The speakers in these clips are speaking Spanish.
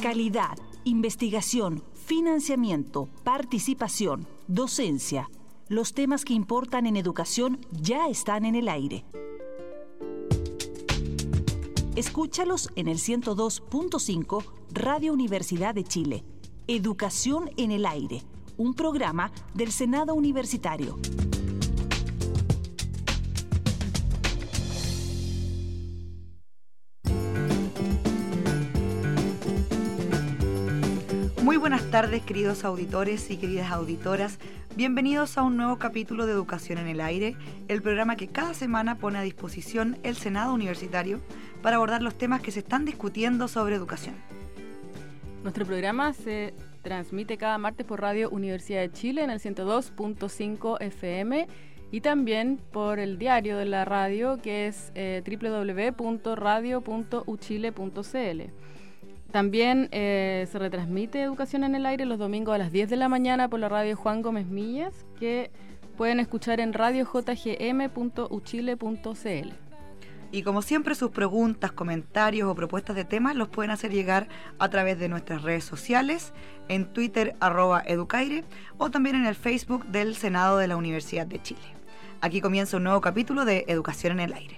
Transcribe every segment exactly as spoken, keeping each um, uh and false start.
Calidad, investigación, financiamiento, participación, docencia. Los temas que importan en educación ya están en el aire. Escúchalos en el ciento dos punto cinco Radio Universidad de Chile. Educación en el aire, un programa del Senado Universitario. Muy buenas tardes, queridos auditores y queridas auditoras. Bienvenidos a un nuevo capítulo de Educación en el Aire, el programa que cada semana pone a disposición el Senado Universitario para abordar los temas que se están discutiendo sobre educación. Nuestro programa se transmite cada martes por Radio Universidad de Chile en el ciento dos punto cinco F M y también por el diario de la radio, que es eh, doble u doble u doble u punto radio punto u chile punto c l. También eh, se retransmite Educación en el Aire los domingos a las diez de la mañana por la radio Juan Gómez Millas, que pueden escuchar en radio j g m punto u chile punto c l. Y como siempre, sus preguntas, comentarios o propuestas de temas los pueden hacer llegar a través de nuestras redes sociales, en Twitter, arroba educaire, o también en el Facebook del Senado de la Universidad de Chile. Aquí comienza un nuevo capítulo de Educación en el Aire.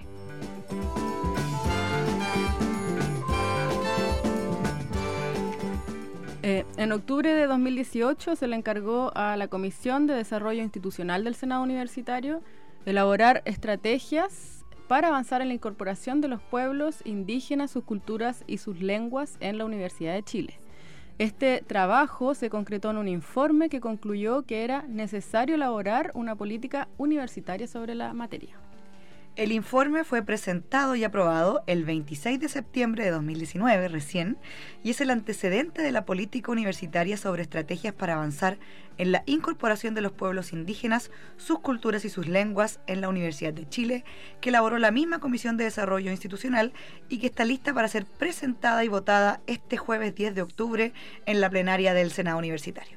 Eh, en octubre de dos mil dieciocho se le encargó a la Comisión de Desarrollo Institucional del Senado Universitario elaborar estrategias para avanzar en la incorporación de los pueblos indígenas, sus culturas y sus lenguas en la Universidad de Chile. Este trabajo se concretó en un informe que concluyó que era necesario elaborar una política universitaria sobre la materia. El informe fue presentado y aprobado el veintiséis de septiembre de dos mil diecinueve, recién, y es el antecedente de la política universitaria sobre estrategias para avanzar en la incorporación de los pueblos indígenas, sus culturas y sus lenguas en la Universidad de Chile, que elaboró la misma Comisión de Desarrollo Institucional y que está lista para ser presentada y votada este jueves diez de octubre en la plenaria del Senado Universitario.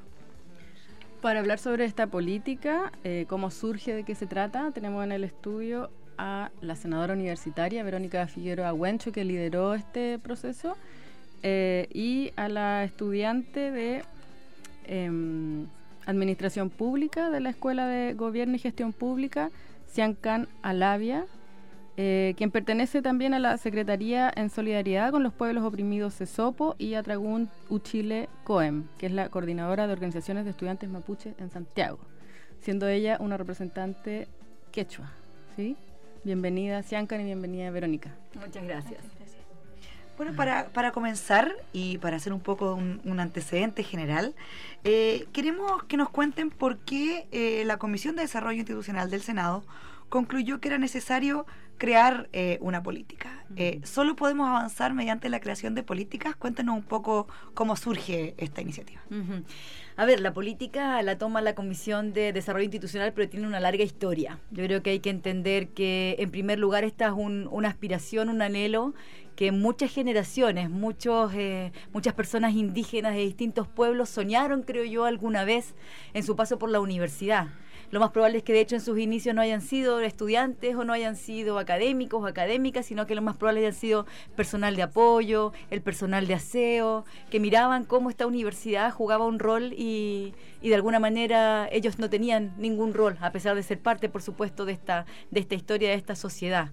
Para hablar sobre esta política, eh, cómo surge, de qué se trata, tenemos en el estudio a la senadora universitaria Verónica Figueroa Huencho, que lideró este proceso, eh, y a la estudiante de eh, Administración Pública de la Escuela de Gobierno y Gestión Pública, Xiancan Alavia, eh, quien pertenece también a la Secretaría en Solidaridad con los Pueblos Oprimidos Sesopo y Atragun Uchile Coem, que es la coordinadora de organizaciones de estudiantes mapuche en Santiago, siendo ella una representante quechua, ¿sí? Bienvenida Xiancan y bienvenida Verónica. Muchas gracias. Bueno, para, para comenzar y para hacer un poco un, un antecedente general, eh, queremos que nos cuenten por qué eh, la Comisión de Desarrollo Institucional del Senado concluyó que era necesario crear eh, una política. Eh, ¿Solo podemos avanzar mediante la creación de políticas? Cuéntenos un poco cómo surge esta iniciativa. Uh-huh. A ver, la política la toma la Comisión de Desarrollo Institucional, pero tiene una larga historia. Yo creo que hay que entender que, en primer lugar, esta es un, una aspiración, un anhelo que muchas generaciones, muchos, eh, muchas personas indígenas de distintos pueblos soñaron, creo yo, alguna vez en su paso por la universidad. Lo más probable es que de hecho en sus inicios no hayan sido estudiantes o no hayan sido académicos o académicas, sino que lo más probable hayan sido personal de apoyo, el personal de aseo, que miraban cómo esta universidad jugaba un rol y, y de alguna manera ellos no tenían ningún rol, a pesar de ser parte, por supuesto, de esta, de esta historia, de esta sociedad.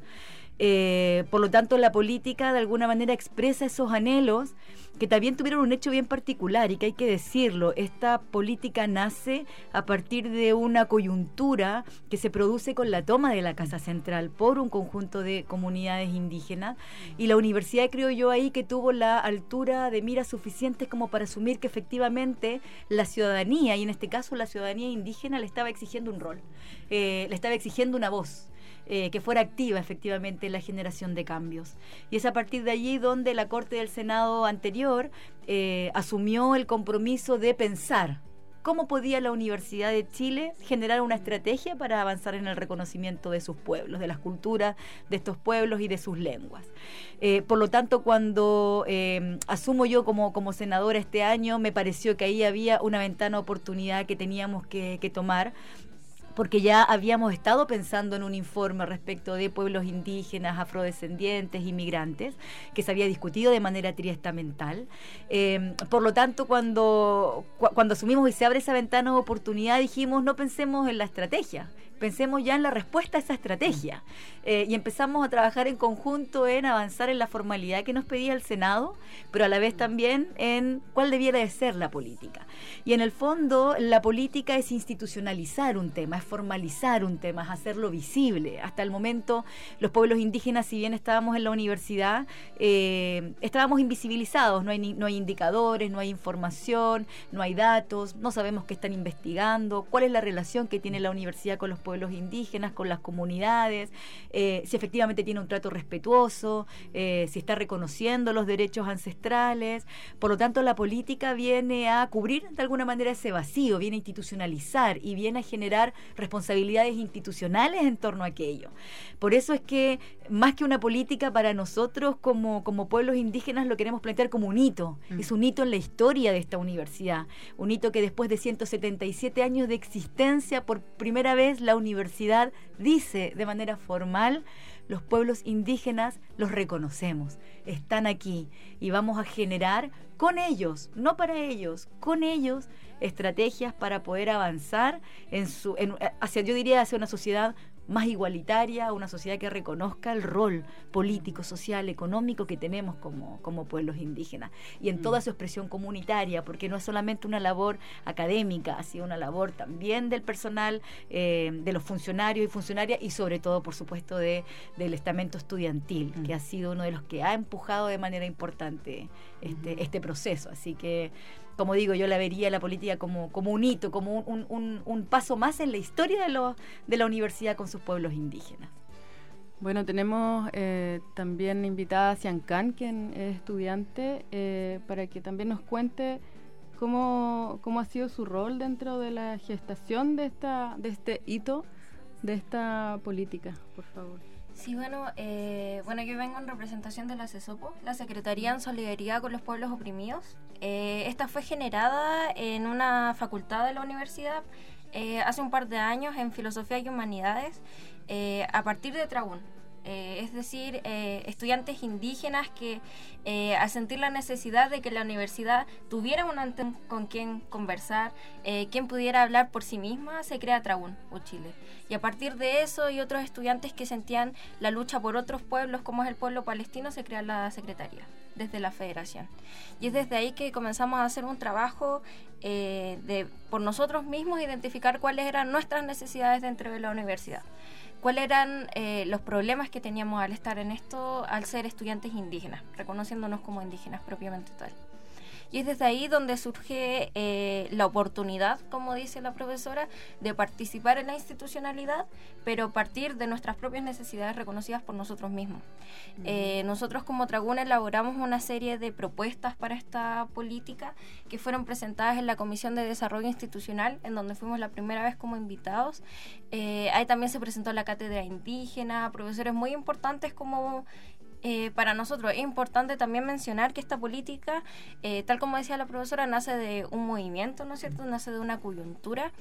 Eh, por lo tanto, la política de alguna manera expresa esos anhelos que también tuvieron un hecho bien particular y que hay que decirlo. Esta política nace a partir de una coyuntura que se produce con la toma de la Casa Central por un conjunto de comunidades indígenas, y la universidad, creo yo, ahí que tuvo la altura de miras suficientes como para asumir que efectivamente la ciudadanía, y en este caso la ciudadanía indígena, le estaba exigiendo un rol, eh, le estaba exigiendo una voz. Eh, que fuera activa efectivamente en la generación de cambios. Y es a partir de allí donde la Corte del Senado anterior eh, asumió el compromiso de pensar cómo podía la Universidad de Chile generar una estrategia para avanzar en el reconocimiento de sus pueblos, de las culturas de estos pueblos y de sus lenguas. Eh, por lo tanto, cuando eh, asumo yo como, como senadora este año, me pareció que ahí había una ventana de oportunidad que teníamos que, que tomar, porque ya habíamos estado pensando en un informe respecto de pueblos indígenas, afrodescendientes, inmigrantes, que se había discutido de manera triestamental. Eh, por lo tanto, cuando, cu cuando asumimos y se abre esa ventana de oportunidad, dijimos, no pensemos en la estrategia, pensemos ya en la respuesta a esa estrategia. Eh, y empezamos a trabajar en conjunto en avanzar en la formalidad que nos pedía el Senado, pero a la vez también en cuál debiera de ser la política. Y en el fondo, la política es institucionalizar un tema, es formalizar un tema, es hacerlo visible. Hasta el momento, los pueblos indígenas, si bien estábamos en la universidad, eh, estábamos invisibilizados, no hay, ni, no hay indicadores, no hay información, no hay datos, no sabemos qué están investigando, cuál es la relación que tiene la universidad con los pueblos indígenas, con las comunidades, eh, si efectivamente tiene un trato respetuoso, eh, si está reconociendo los derechos ancestrales. Por lo tanto, la política viene a cubrir de alguna manera ese vacío, viene a institucionalizar y viene a generar responsabilidades institucionales en torno a aquello. Por eso es que más que una política, para nosotros como, como pueblos indígenas lo queremos plantear como un hito. Mm. Es un hito en la historia de esta universidad, un hito que después de ciento setenta y siete años de existencia, por primera vez la universidad dice de manera formal: los pueblos indígenas los reconocemos, están aquí y vamos a generar con ellos, no para ellos, con ellos, estrategias para poder avanzar en su, en, hacia, yo diría, hacia una sociedad más igualitaria, una sociedad que reconozca el rol político, social, económico que tenemos como, como pueblos indígenas, y en toda su expresión comunitaria, porque no es solamente una labor académica, ha sido una labor también del personal, eh, de los funcionarios y funcionarias, y sobre todo, por supuesto, de, del estamento estudiantil, mm. que ha sido uno de los que ha empujado de manera importante este, mm. este proceso. Así que, como digo, yo la vería la política como, como un hito, como un, un, un paso más en la historia de, lo, de la universidad con sus pueblos indígenas. Bueno, tenemos eh, también invitada a Xian Can, quien es estudiante, eh, para que también nos cuente cómo, cómo ha sido su rol dentro de la gestación de, esta, de este hito, de esta política, por favor. Sí, bueno, eh, bueno, yo vengo en representación de la CESOPO, la Secretaría en Solidaridad con los Pueblos Oprimidos. Eh, esta fue generada en una facultad de la universidad eh, hace un par de años en Filosofía y Humanidades, eh, a partir de Trabún. Eh, es decir, eh, estudiantes indígenas que eh, al sentir la necesidad de que la universidad tuviera un ente con quien conversar, eh, quien pudiera hablar por sí misma, se crea Trabún, Uchile. Y a partir de eso y otros estudiantes que sentían la lucha por otros pueblos como es el pueblo palestino, se crea la Secretaría desde la Federación. Y es desde ahí que comenzamos a hacer un trabajo eh, de por nosotros mismos identificar cuáles eran nuestras necesidades dentro de la universidad. ¿Cuáles eran eh, los problemas que teníamos al estar en esto, al ser estudiantes indígenas, reconociéndonos como indígenas propiamente tal? Y es desde ahí donde surge eh, la oportunidad, como dice la profesora, de participar en la institucionalidad, pero partir de nuestras propias necesidades reconocidas por nosotros mismos. Uh-huh. Eh, nosotros como Trabún elaboramos una serie de propuestas para esta política que fueron presentadas en la Comisión de Desarrollo Institucional, en donde fuimos la primera vez como invitados. Eh, ahí también se presentó la cátedra indígena, profesores muy importantes como... Eh, para nosotros es importante también mencionar que esta política, eh, tal como decía la profesora, nace de un movimiento, ¿no es cierto? Nace de una coyuntura,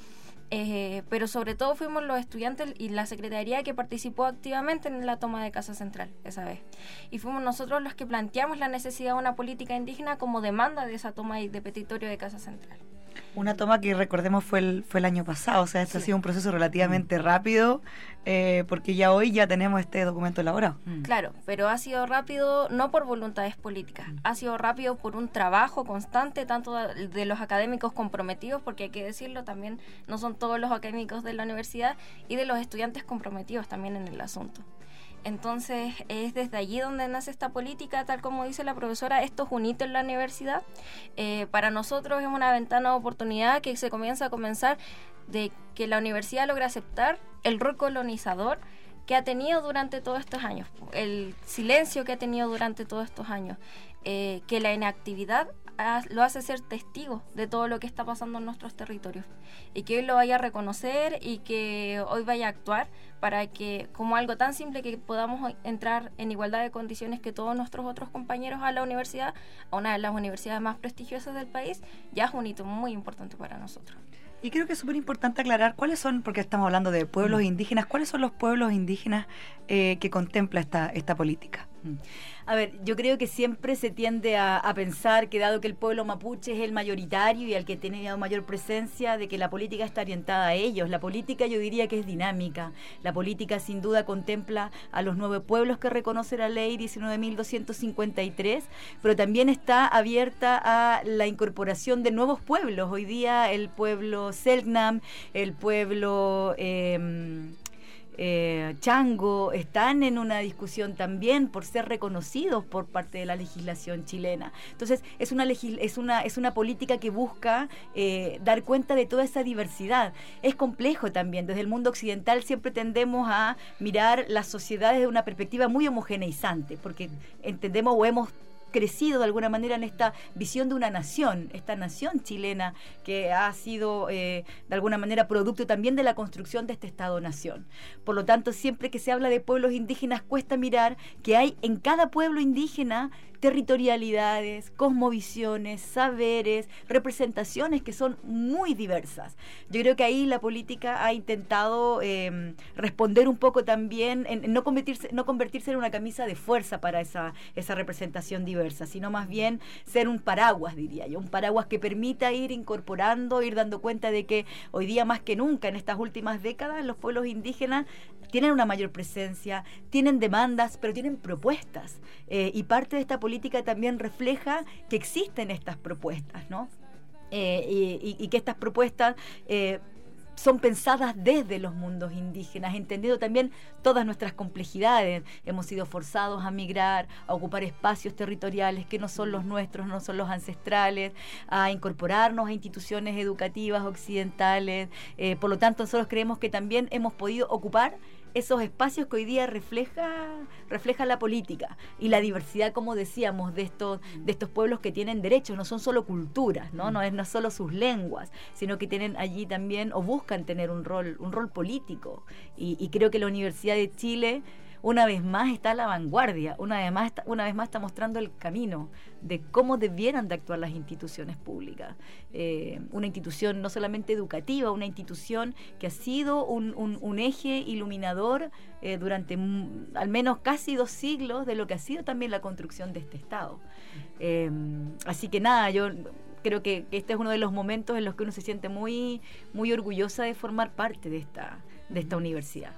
eh, pero sobre todo fuimos los estudiantes y la secretaría que participó activamente en la toma de Casa Central esa vez. Y fuimos nosotros los que planteamos la necesidad de una política indígena como demanda de esa toma de petitorio de Casa Central. Una toma que recordemos fue el, fue el año pasado, o sea, este sí. ha sido un proceso relativamente rápido, eh, porque ya hoy ya tenemos este documento elaborado. Mm. Claro, pero ha sido rápido no por voluntades políticas, mm. ha sido rápido por un trabajo constante, tanto de, de los académicos comprometidos, porque hay que decirlo, también no son todos los académicos de la universidad, y de los estudiantes comprometidos también en el asunto. Entonces es desde allí donde nace esta política, tal como dice la profesora, esto es un hito en la universidad. Eh, para nosotros es una ventana de oportunidad que se comienza a comenzar de que la universidad logra aceptar el rol colonizador que ha tenido durante todos estos años, el silencio que ha tenido durante todos estos años, eh, que la inactividad ha, lo hace ser testigo de todo lo que está pasando en nuestros territorios, y que hoy lo vaya a reconocer y que hoy vaya a actuar para que, como algo tan simple, que podamos entrar en igualdad de condiciones que todos nuestros otros compañeros a la universidad, a una de las universidades más prestigiosas del país, ya es un hito muy importante para nosotros. Y creo que es súper importante aclarar cuáles son, porque estamos hablando de pueblos indígenas, cuáles son los pueblos indígenas eh, que contempla esta, esta política. A ver, yo creo que siempre se tiende a, a pensar que dado que el pueblo mapuche es el mayoritario y al que tiene mayor presencia, de que la política está orientada a ellos. La política yo diría que es dinámica. La política sin duda contempla a los nueve pueblos que reconoce la ley diecinueve mil doscientos cincuenta y tres, pero también está abierta a la incorporación de nuevos pueblos. Hoy día el pueblo Selknam, el pueblo... Eh, Eh, Chango, están en una discusión también por ser reconocidos por parte de la legislación chilena. Entonces es una legis- es una es una política que busca eh, dar cuenta de toda esa diversidad. Es complejo también. Desde el mundo occidental siempre tendemos a mirar las sociedades de una perspectiva muy homogeneizante, porque entendemos o hemos crecido de alguna manera en esta visión de una nación, esta nación chilena que ha sido eh, de alguna manera producto también de la construcción de este Estado-nación. Por lo tanto, siempre que se habla de pueblos indígenas cuesta mirar que hay en cada pueblo indígena territorialidades, cosmovisiones, saberes, representaciones que son muy diversas. Yo creo que ahí la política ha intentado eh, responder un poco también, en, en no convertirse, no convertirse en una camisa de fuerza para esa, esa representación diversa, sino más bien ser un paraguas, diría yo, un paraguas que permita ir incorporando, ir dando cuenta de que hoy día más que nunca, en estas últimas décadas, los pueblos indígenas tienen una mayor presencia, tienen demandas, pero tienen propuestas. Eh, y parte de esta política también refleja que existen estas propuestas, ¿no? Eh, y, y, y que estas propuestas eh, son pensadas desde los mundos indígenas, entendiendo también todas nuestras complejidades. Hemos sido forzados a migrar, a ocupar espacios territoriales que no son los nuestros, no son los ancestrales, a incorporarnos a instituciones educativas occidentales. Eh, por lo tanto, nosotros creemos que también hemos podido ocupar esos espacios que hoy día refleja refleja la política y la diversidad, como decíamos, de estos de estos pueblos que tienen derechos, no son solo culturas, no no es no solo sus lenguas, sino que tienen allí también o buscan tener un rol un rol político, y, y creo que la Universidad de Chile una vez más está a la vanguardia, una vez más está, una vez más está mostrando el camino de cómo debieran de actuar las instituciones públicas. Eh, una institución no solamente educativa, una institución que ha sido un, un, un eje iluminador eh, durante m- al menos casi dos siglos de lo que ha sido también la construcción de este Estado. Eh, así que nada, yo creo que, que este es uno de los momentos en los que uno se siente muy, muy orgullosa de formar parte de esta, de esta universidad.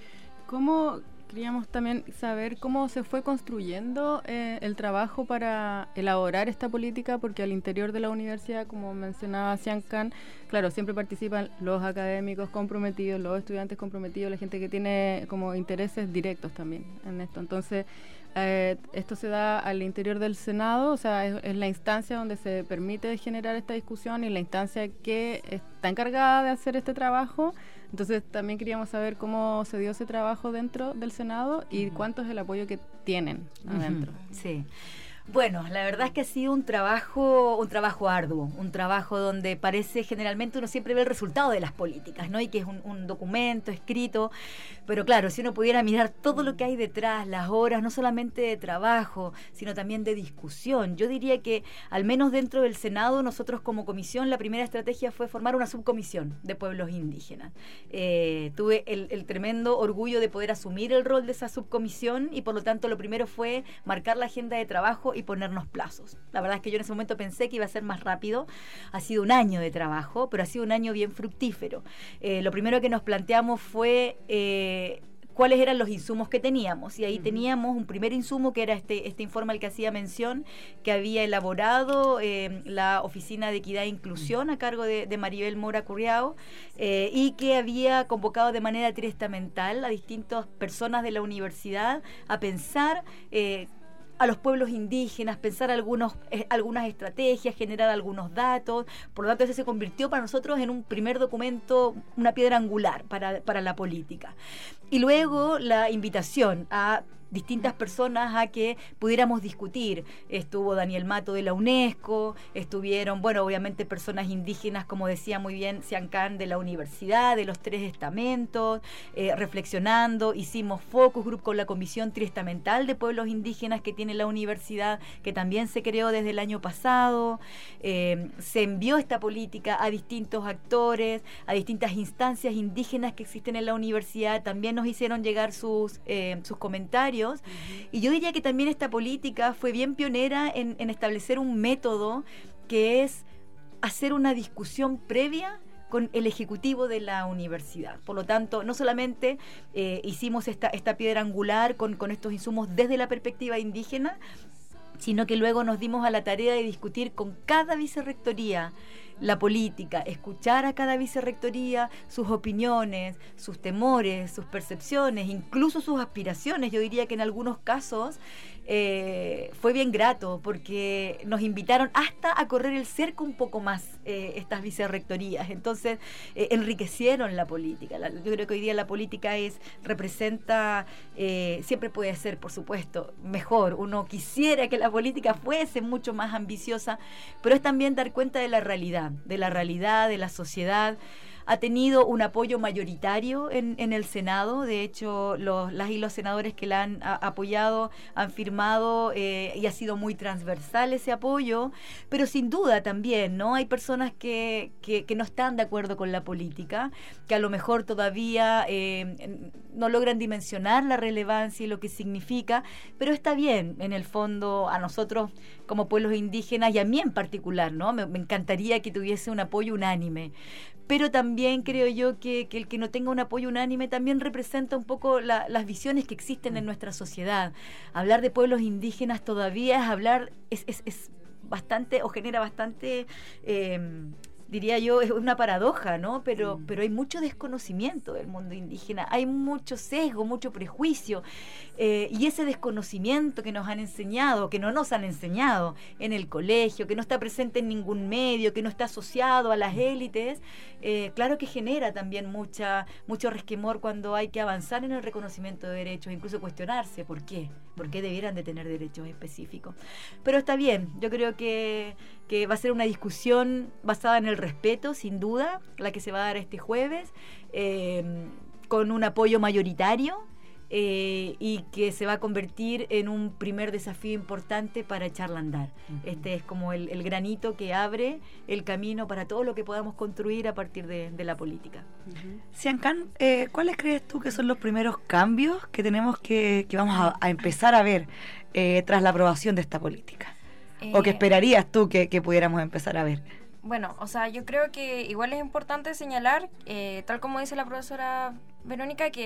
¿Cómo? Queríamos también saber cómo se fue construyendo eh, el trabajo para elaborar esta política, porque al interior de la universidad, como mencionaba Xian Can, claro, siempre participan los académicos comprometidos, los estudiantes comprometidos, la gente que tiene como intereses directos también en esto. Entonces, eh, esto se da al interior del Senado, o sea, es, es la instancia donde se permite generar esta discusión y la instancia que está encargada de hacer este trabajo. Entonces también queríamos saber cómo se dio ese trabajo dentro del Senado y uh-huh. cuánto es el apoyo que tienen adentro. Uh-huh. Sí. Bueno, la verdad es que ha sido un trabajo, un trabajo arduo, un trabajo donde parece generalmente uno siempre ve el resultado de las políticas, ¿no? Y que es un, un documento escrito, pero claro, si uno pudiera mirar todo lo que hay detrás, las horas, no solamente de trabajo, sino también de discusión. Yo diría que, al menos dentro del Senado, nosotros como comisión, la primera estrategia fue formar una subcomisión de pueblos indígenas. Eh, tuve el, el tremendo orgullo de poder asumir el rol de esa subcomisión y por lo tanto lo primero fue marcar la agenda de trabajo y ponernos plazos. La verdad es que yo en ese momento pensé que iba a ser más rápido. Ha sido un año de trabajo, pero ha sido un año bien fructífero. Eh, lo primero que nos planteamos fue eh, cuáles eran los insumos que teníamos, y ahí uh-huh. teníamos un primer insumo que era este, este informe al que hacía mención, que había elaborado eh, la Oficina de Equidad e Inclusión a cargo de, de Maribel Mora Curriao, eh, y que había convocado de manera triestamental a distintas personas de la universidad a pensar eh, a los pueblos indígenas, pensar algunos, eh, algunas estrategias, generar algunos datos. Por lo tanto, ese se convirtió para nosotros en un primer documento, una piedra angular para, para la política. Y luego la invitación a distintas personas a que pudiéramos discutir. Estuvo Daniel Mato de la UNESCO, estuvieron, bueno, obviamente personas indígenas, como decía muy bien Sian Khan, de la universidad, de los tres estamentos, eh, reflexionando, hicimos focus group con la Comisión Triestamental de Pueblos Indígenas que tiene la universidad, que también se creó desde el año pasado. Eh, se envió esta política a distintos actores, a distintas instancias indígenas que existen en la universidad, también nos hicieron llegar sus, eh, sus comentarios. Uh-huh. Y yo diría que también esta política fue bien pionera en, en establecer un método que es hacer una discusión previa con el ejecutivo de la universidad. Por lo tanto, no solamente eh, hicimos esta, esta piedra angular con, con estos insumos desde la perspectiva indígena, sino que luego nos dimos a la tarea de discutir con cada vicerrectoría la política, escuchar a cada vicerrectoría sus opiniones, sus temores, sus percepciones, incluso sus aspiraciones. Yo diría que en algunos casos eh, fue bien grato porque nos invitaron hasta a correr el cerco un poco más eh, estas vicerrectorías. Entonces eh, enriquecieron la política. La, yo creo que hoy día la política es representa, eh, siempre puede ser, por supuesto, mejor. Uno quisiera que la política fuese mucho más ambiciosa, pero es también dar cuenta de la realidad, de la realidad, de la sociedad. Ha tenido un apoyo mayoritario en, en el Senado. De hecho, los, las y los senadores que la han a, apoyado han firmado eh, y ha sido muy transversal ese apoyo, pero sin duda también, ¿no? Hay personas que, que, que no están de acuerdo con la política, que a lo mejor todavía eh, no logran dimensionar la relevancia y lo que significa, pero está bien, en el fondo, a nosotros como pueblos indígenas y a mí en particular, ¿no? Me, me encantaría que tuviese un apoyo unánime. Pero también creo yo que, que el que no tenga un apoyo unánime también representa un poco la, las visiones que existen en nuestra sociedad. Hablar de pueblos indígenas todavía es hablar, es, es, es bastante, o genera bastante... Eh, diría yo, es una paradoja, ¿no? Pero, mm. pero hay mucho desconocimiento del mundo indígena, hay mucho sesgo, mucho prejuicio, eh, y ese desconocimiento que nos han enseñado, que no nos han enseñado en el colegio, que no está presente en ningún medio, que no está asociado a las élites, eh, claro que genera también mucha mucho resquemor cuando hay que avanzar en el reconocimiento de derechos, incluso cuestionarse por qué, por qué debieran de tener derechos específicos. Pero está bien, yo creo que, que va a ser una discusión basada en el respeto, sin duda, la que se va a dar este jueves, eh, con un apoyo mayoritario eh, y que se va a convertir en un primer desafío importante para echarla a andar. Uh-huh. Este es como el, el granito que abre el camino para todo lo que podamos construir a partir de, de la política. Uh-huh. Sian Khan, eh, ¿cuáles crees tú que son los primeros cambios que tenemos que, que vamos a, a empezar a ver eh, tras la aprobación de esta política? Eh, ¿O qué esperarías tú que, que pudiéramos empezar a ver? Bueno, o sea, yo creo que igual es importante señalar, eh, tal como dice la profesora Verónica, que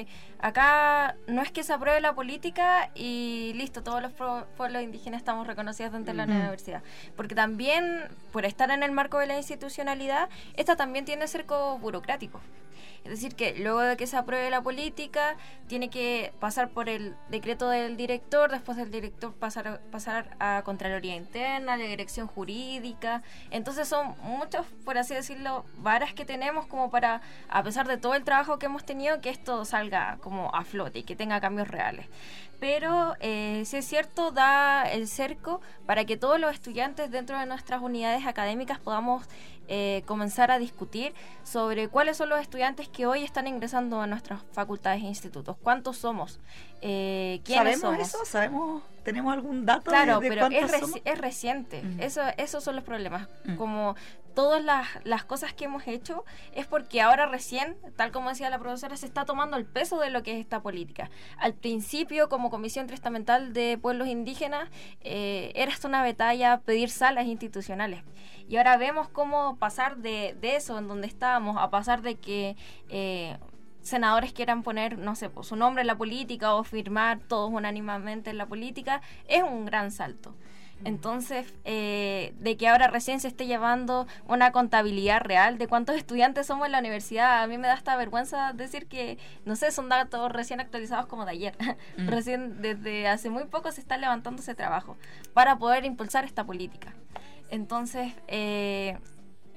acá no es que se apruebe la política y listo, todos los pueblos indígenas estamos reconocidos dentro de la uh-huh. universidad. Porque también, por estar en el marco de la institucionalidad, esta también tiene cerco burocrático. Es decir, que luego de que se apruebe la política, tiene que pasar por el decreto del director, después del director pasar, pasar a Contraloría Interna, a la dirección jurídica. Entonces son muchos, por así decirlo, varas que tenemos como para, a pesar de todo el trabajo que hemos tenido, que esto salga como a flote y que tenga cambios reales. Pero eh, si es cierto, da el cerco para que todos los estudiantes dentro de nuestras unidades académicas podamos eh, comenzar a discutir sobre cuáles son los estudiantes que hoy están ingresando a nuestras facultades e institutos, cuántos somos, eh, quiénes somos. ¿Sabemos eso? ¿Sabemos? ¿Tenemos algún dato? Claro, de, de pero es, somos? reci- es reciente. Uh-huh. Eso, esos son los problemas. Uh-huh. Como todas las, las cosas que hemos hecho es porque ahora recién, tal como decía la profesora, se está tomando el peso de lo que es esta política. Al principio, como Comisión Triestamental de Pueblos Indígenas, eh, era hasta una batalla pedir salas institucionales. Y ahora vemos cómo pasar de, de eso, en donde estábamos, a pasar de que eh, senadores quieran poner, no sé, pues, su nombre en la política o firmar todos unánimemente en la política, es un gran salto. Entonces, eh, de que ahora recién se esté llevando una contabilidad real de cuántos estudiantes somos en la universidad, a mí me da hasta vergüenza decir que, no sé, son datos recién actualizados como de ayer. Mm. Recién, desde hace muy poco se está levantando ese trabajo para poder impulsar esta política. Entonces, eh,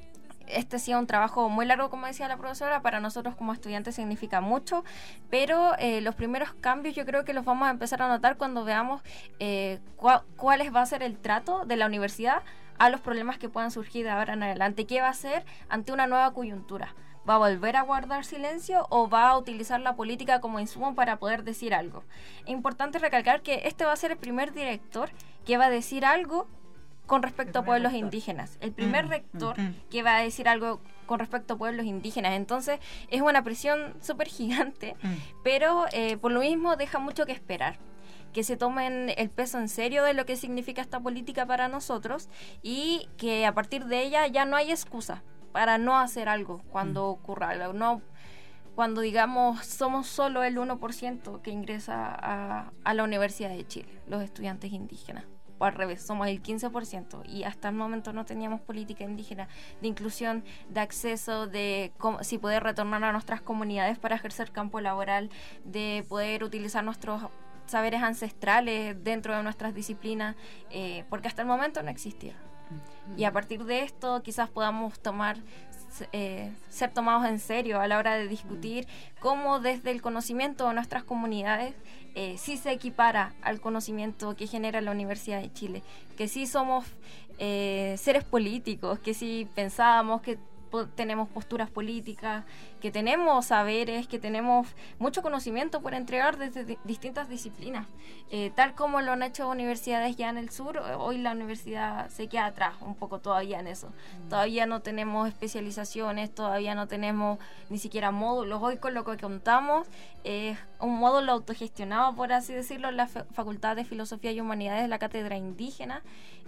este ha sido un trabajo muy largo, como decía la profesora, para nosotros como estudiantes significa mucho, pero eh, los primeros cambios yo creo que los vamos a empezar a notar cuando veamos eh, cua- cuál va a ser el trato de la universidad a los problemas que puedan surgir de ahora en adelante. ¿Qué va a hacer ante una nueva coyuntura? ¿Va a volver a guardar silencio o va a utilizar la política como insumo para poder decir algo? Es importante recalcar que este va a ser el primer director que va a decir algo con respecto a pueblos rector. indígenas. El primer mm, rector mm, que va a decir algo con respecto a pueblos indígenas. Entonces es una presión súper gigante, mm. pero eh, por lo mismo deja mucho que esperar. Que se tomen el peso en serio de lo que significa esta política para nosotros y que a partir de ella ya no hay excusa para no hacer algo cuando mm. ocurra algo. No, cuando digamos somos solo el uno por ciento que ingresa a, a la Universidad de Chile, los estudiantes indígenas. O al revés, somos el quince por ciento y hasta el momento no teníamos política indígena de inclusión, de acceso, de cómo, si poder retornar a nuestras comunidades para ejercer campo laboral, de poder utilizar nuestros saberes ancestrales dentro de nuestras disciplinas, eh, porque hasta el momento no existía. Y a partir de esto quizás podamos tomar eh, ser tomados en serio a la hora de discutir cómo desde el conocimiento de nuestras comunidades eh, sí se equipara al conocimiento que genera la Universidad de Chile, que sí somos eh, seres políticos, que sí pensábamos que tenemos posturas políticas, que tenemos saberes, que tenemos mucho conocimiento por entregar desde di- distintas disciplinas. Eh, tal como lo han hecho universidades ya en el sur, hoy la universidad se queda atrás un poco todavía en eso. Mm. Todavía no tenemos especializaciones, todavía no tenemos ni siquiera módulos. Hoy con lo que contamos es un módulo autogestionado, por así decirlo, en la F- Facultad de Filosofía y Humanidades de la Cátedra Indígena,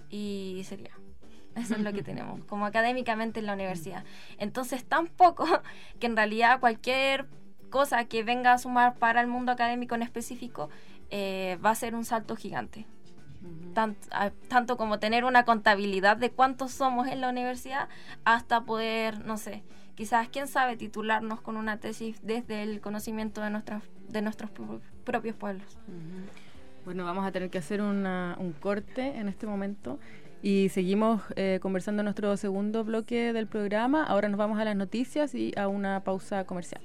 y sería... Eso es lo que tenemos, como académicamente en la universidad. Entonces, tan poco que en realidad cualquier cosa que venga a sumar para el mundo académico en específico eh, va a ser un salto gigante. Uh-huh. Tant, a, tanto como tener una contabilidad de cuántos somos en la universidad, hasta poder, no sé, quizás, quién sabe, titularnos con una tesis desde el conocimiento de, nuestras, de nuestros propios pueblos. Uh-huh. Bueno, vamos a tener que hacer una, un corte en este momento. Y seguimos eh, conversando en nuestro segundo bloque del programa. Ahora nos vamos a las noticias y a una pausa comercial.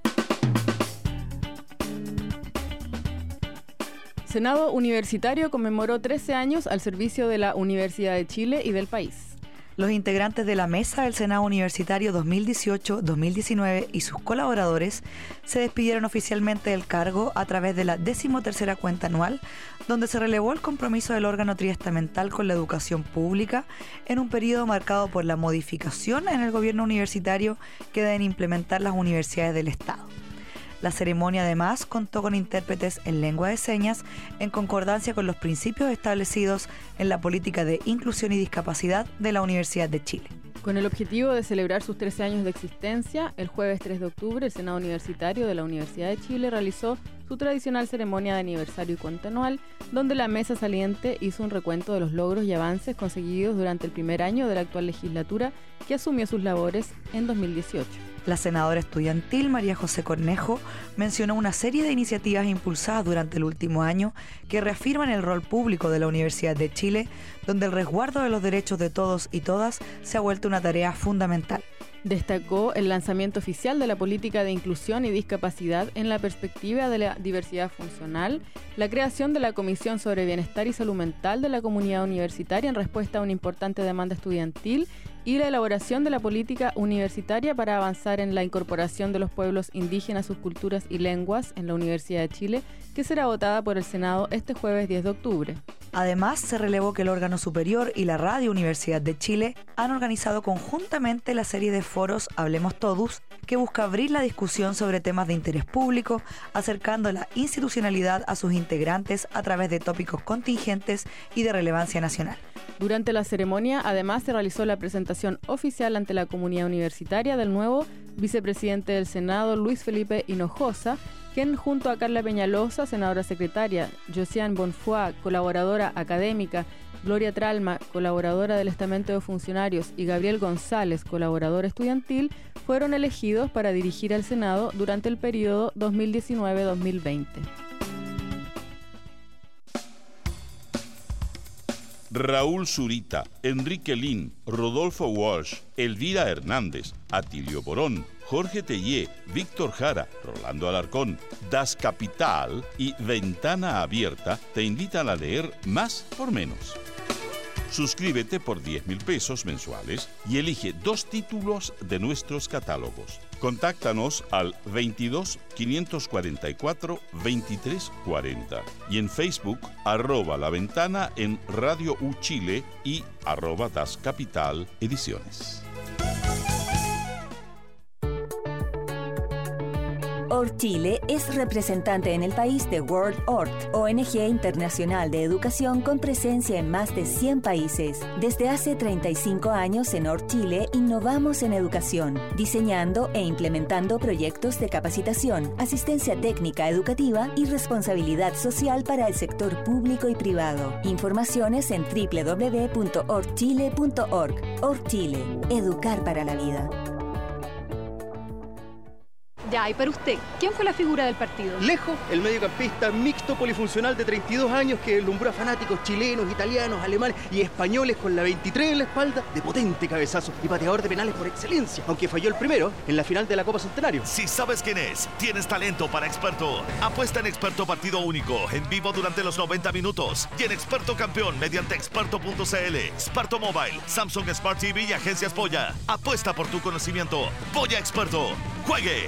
Senado Universitario conmemoró trece años al servicio de la Universidad de Chile y del país. Los integrantes de la Mesa del Senado Universitario dos mil dieciocho dos mil diecinueve y sus colaboradores se despidieron oficialmente del cargo a través de la decimotercera cuenta anual, donde se relevó el compromiso del órgano triestamental con la educación pública en un periodo marcado por la modificación en el gobierno universitario que deben implementar las universidades del Estado. La ceremonia además contó con intérpretes en lengua de señas en concordancia con los principios establecidos en la política de inclusión y discapacidad de la Universidad de Chile. Con el objetivo de celebrar sus trece años de existencia, el jueves tres de octubre el Senado Universitario de la Universidad de Chile realizó su tradicional ceremonia de aniversario y cuenta anual, donde la mesa saliente hizo un recuento de los logros y avances conseguidos durante el primer año de la actual legislatura que asumió sus labores en dos mil dieciocho. La senadora estudiantil María José Cornejo mencionó una serie de iniciativas impulsadas durante el último año que reafirman el rol público de la Universidad de Chile, donde el resguardo de los derechos de todos y todas se ha vuelto una tarea fundamental. Destacó el lanzamiento oficial de la política de inclusión y discapacidad en la perspectiva de la diversidad funcional, la creación de la Comisión sobre Bienestar y Salud Mental de la comunidad universitaria en respuesta a una importante demanda estudiantil y la elaboración de la política universitaria para avanzar en la incorporación de los pueblos indígenas, sus culturas y lenguas en la Universidad de Chile, que será votada por el Senado este jueves diez de octubre. Además, se relevó que el órgano superior y la Radio Universidad de Chile han organizado conjuntamente la serie de foros Hablemos Todos, que busca abrir la discusión sobre temas de interés público, acercando la institucionalidad a sus integrantes a través de tópicos contingentes y de relevancia nacional. Durante la ceremonia, además, se realizó la presentación oficial ante la comunidad universitaria del nuevo vicepresidente del Senado, Luis Felipe Hinojosa, quien junto a Carla Peñalosa, senadora secretaria, Josiane Bonfoy, colaboradora académica, Gloria Tralma, colaboradora del Estamento de Funcionarios, y Gabriel González, colaborador estudiantil, fueron elegidos para dirigir al Senado durante el periodo dos mil diecinueve a dos mil veinte. Raúl Zurita, Enrique Lin, Rodolfo Walsh, Elvira Hernández, Atilio Borón, Jorge Tellé, Víctor Jara, Rolando Alarcón, Das Capital y Ventana Abierta te invitan a leer Más por Menos. Suscríbete por diez mil pesos mensuales y elige dos títulos de nuestros catálogos. Contáctanos al veintidós, quinientos cuarenta y cuatro, veintitrés cuarenta y en Facebook arroba La Ventana en Radio U Chile y arroba Das Capital Ediciones. ORT-Chile es representante en el país de World O R T, O N G internacional de educación con presencia en más de cien países. Desde hace treinta y cinco años en ORT-Chile innovamos en educación, diseñando e implementando proyectos de capacitación, asistencia técnica educativa y responsabilidad social para el sector público y privado. Informaciones en doble u doble u doble u punto ortchile punto org. ORT-Chile, educar para la vida. Ya, y para usted, ¿quién fue la figura del partido? Lejos, el mediocampista mixto polifuncional de treinta y dos años que deslumbró a fanáticos chilenos, italianos, alemanes y españoles con la veintitrés en la espalda, de potente cabezazo y pateador de penales por excelencia, aunque falló el primero en la final de la Copa Centenario. Si sabes quién es, tienes talento para Experto. Apuesta en Experto Partido Único, en vivo durante los noventa minutos y en Experto Campeón mediante experto punto c l, Experto Mobile, Samsung Smart T V y Agencias Polla. Apuesta por tu conocimiento. Polla Experto. ¡Juegue!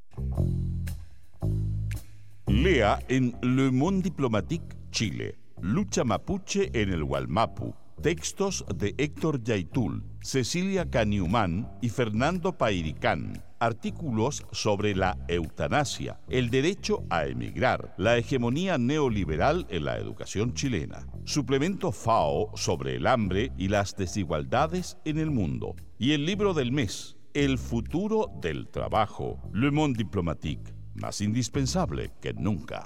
Lea en Le Monde Diplomatique Chile, Lucha Mapuche en el Gualmapu, textos de Héctor Yaitul, Cecilia Caniumán y Fernando Pairicán, artículos sobre la eutanasia, el derecho a emigrar, la hegemonía neoliberal en la educación chilena, suplemento F A O sobre el hambre y las desigualdades en el mundo, y el libro del mes, El futuro del trabajo, Le Monde Diplomatique, más indispensable que nunca.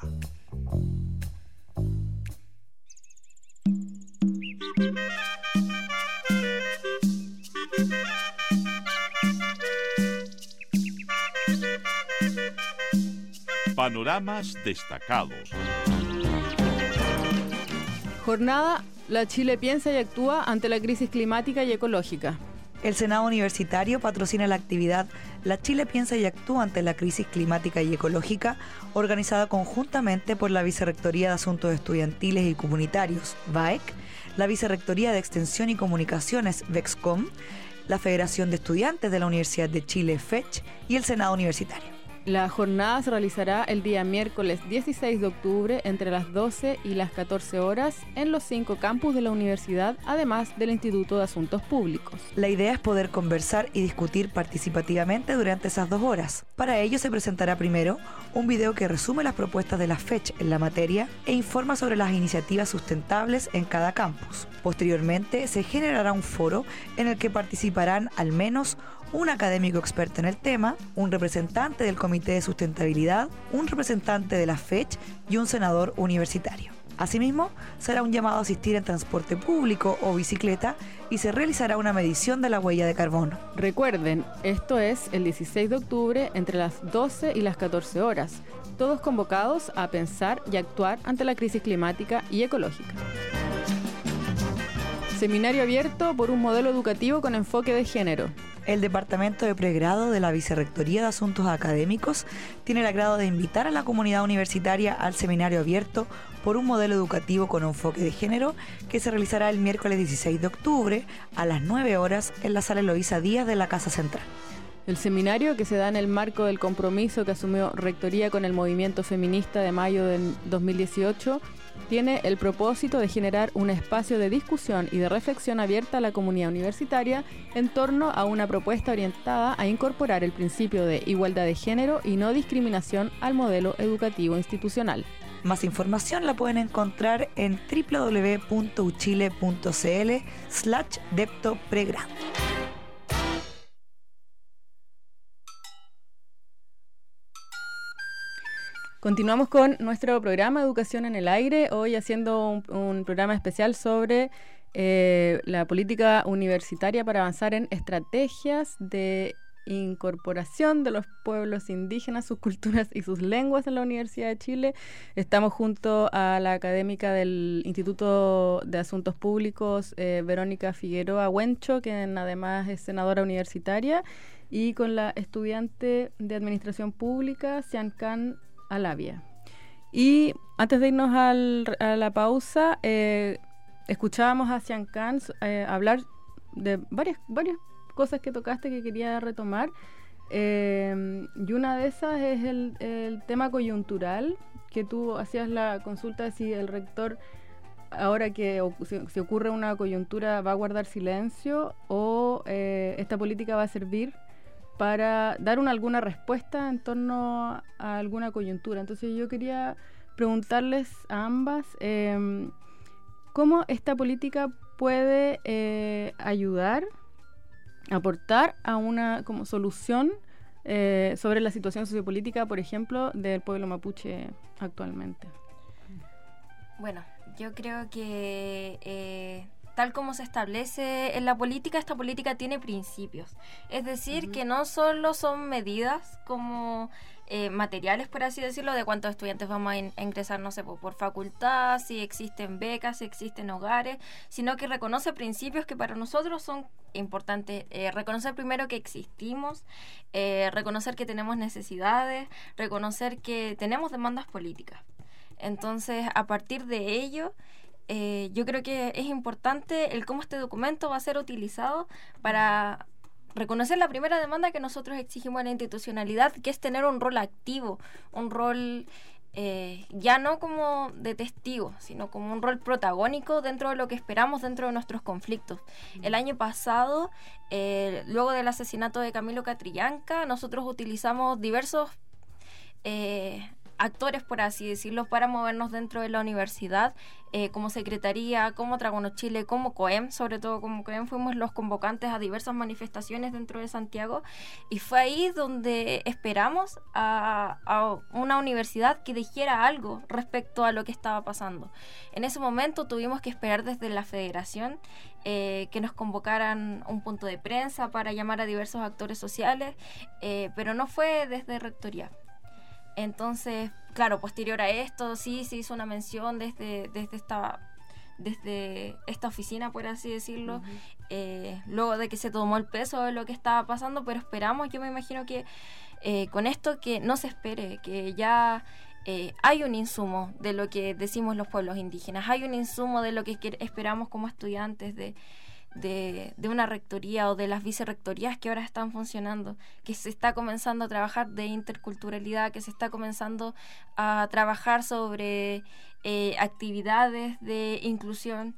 Panoramas destacados. Jornada La Chile piensa y actúa ante la crisis climática y ecológica. El Senado Universitario patrocina la actividad La Chile piensa y actúa ante la crisis climática y ecológica, organizada conjuntamente por la Vicerrectoría de Asuntos Estudiantiles y Comunitarios, V A E C, la Vicerrectoría de Extensión y Comunicaciones, VEXCOM, la Federación de Estudiantes de la Universidad de Chile, FECH, y el Senado Universitario. La jornada se realizará el día miércoles dieciséis de octubre entre las doce y las catorce horas en los cinco campus de la universidad, además del Instituto de Asuntos Públicos. La idea es poder conversar y discutir participativamente durante esas dos horas. Para ello se presentará primero un video que resume las propuestas de la FECH en la materia e informa sobre las iniciativas sustentables en cada campus. Posteriormente se generará un foro en el que participarán al menos un académico experto en el tema, un representante del Comité de Sustentabilidad, un representante de la FECH y un senador universitario. Asimismo, será un llamado a asistir en transporte público o bicicleta y se realizará una medición de la huella de carbono. Recuerden, esto es el dieciséis de octubre entre las doce y las catorce horas, todos convocados a pensar y actuar ante la crisis climática y ecológica. Seminario abierto por un modelo educativo con enfoque de género. El Departamento de Pregrado de la Vicerrectoría de Asuntos Académicos tiene el agrado de invitar a la comunidad universitaria al seminario abierto por un modelo educativo con enfoque de género que se realizará el miércoles dieciséis de octubre a las nueve horas en la sala Eloísa Díaz de la Casa Central. El seminario, que se da en el marco del compromiso que asumió Rectoría con el movimiento feminista de mayo del dos mil dieciocho, tiene el propósito de generar un espacio de discusión y de reflexión abierta a la comunidad universitaria en torno a una propuesta orientada a incorporar el principio de igualdad de género y no discriminación al modelo educativo institucional. Más información la pueden encontrar en doble u doble u doble u punto uchile punto c l slash depto pregrado. Continuamos con nuestro programa Educación en el Aire, hoy haciendo un, un programa especial sobre eh, la política universitaria para avanzar en estrategias de incorporación de los pueblos indígenas, sus culturas y sus lenguas en la Universidad de Chile. Estamos junto a la académica del Instituto de Asuntos Públicos, eh, Verónica Figueroa Huencho, quien además es senadora universitaria, y con la estudiante de Administración Pública, Xiancan Alavia. Y antes de irnos al, a la pausa, eh, escuchábamos a Xiancan eh, hablar de varias, varias cosas que tocaste que quería retomar, eh, y una de esas es el, el tema coyuntural, que tú hacías la consulta de si el rector, ahora que si, si ocurre una coyuntura, va a guardar silencio o eh, esta política va a servir para dar una, alguna respuesta en torno a alguna coyuntura. Entonces yo quería preguntarles a ambas eh, cómo esta política puede eh, ayudar, aportar a una como solución eh, sobre la situación sociopolítica, por ejemplo, del pueblo mapuche actualmente. Bueno, yo creo que eh, tal como se establece en la política, esta política tiene principios. Es decir, uh-huh. que no solo son medidas como eh, materiales, por así decirlo, de cuántos estudiantes vamos a, in- a ingresar, no sé, por, por facultad, si existen becas, si existen hogares, sino que reconoce principios que para nosotros son importantes. Eh, reconocer primero que existimos, eh, reconocer que tenemos necesidades, reconocer que tenemos demandas políticas. Entonces, a partir de ello, eh, yo creo que es importante el cómo este documento va a ser utilizado para reconocer la primera demanda que nosotros exigimos en la institucionalidad, que es tener un rol activo, un rol eh, ya no como de testigo, sino como un rol protagónico dentro de lo que esperamos dentro de nuestros conflictos. Mm. El año pasado, eh, luego del asesinato de Camilo Catrillanca, nosotros utilizamos diversos eh, actores, por así decirlo, para movernos dentro de la universidad, eh, como Secretaría, como Tragono Chile, como COEM, sobre todo como COEM, fuimos los convocantes a diversas manifestaciones dentro de Santiago, y fue ahí donde esperamos a, a una universidad que dijera algo respecto a lo que estaba pasando. En ese momento tuvimos que esperar desde la federación eh, que nos convocaran un punto de prensa para llamar a diversos actores sociales, eh, pero no fue desde rectoría. Entonces, claro, posterior a esto sí se hizo una mención desde, desde, esta, desde esta oficina, por así decirlo, uh-huh. eh, luego de que se tomó el peso de lo que estaba pasando, pero esperamos, yo me imagino que eh, con esto que no se espere, que ya eh, hay un insumo de lo que decimos los pueblos indígenas, hay un insumo de lo que esperamos como estudiantes de... De, de una rectoría o de las vicerrectorías que ahora están funcionando, que se está comenzando a trabajar de interculturalidad, que se está comenzando a trabajar sobre eh, actividades de inclusión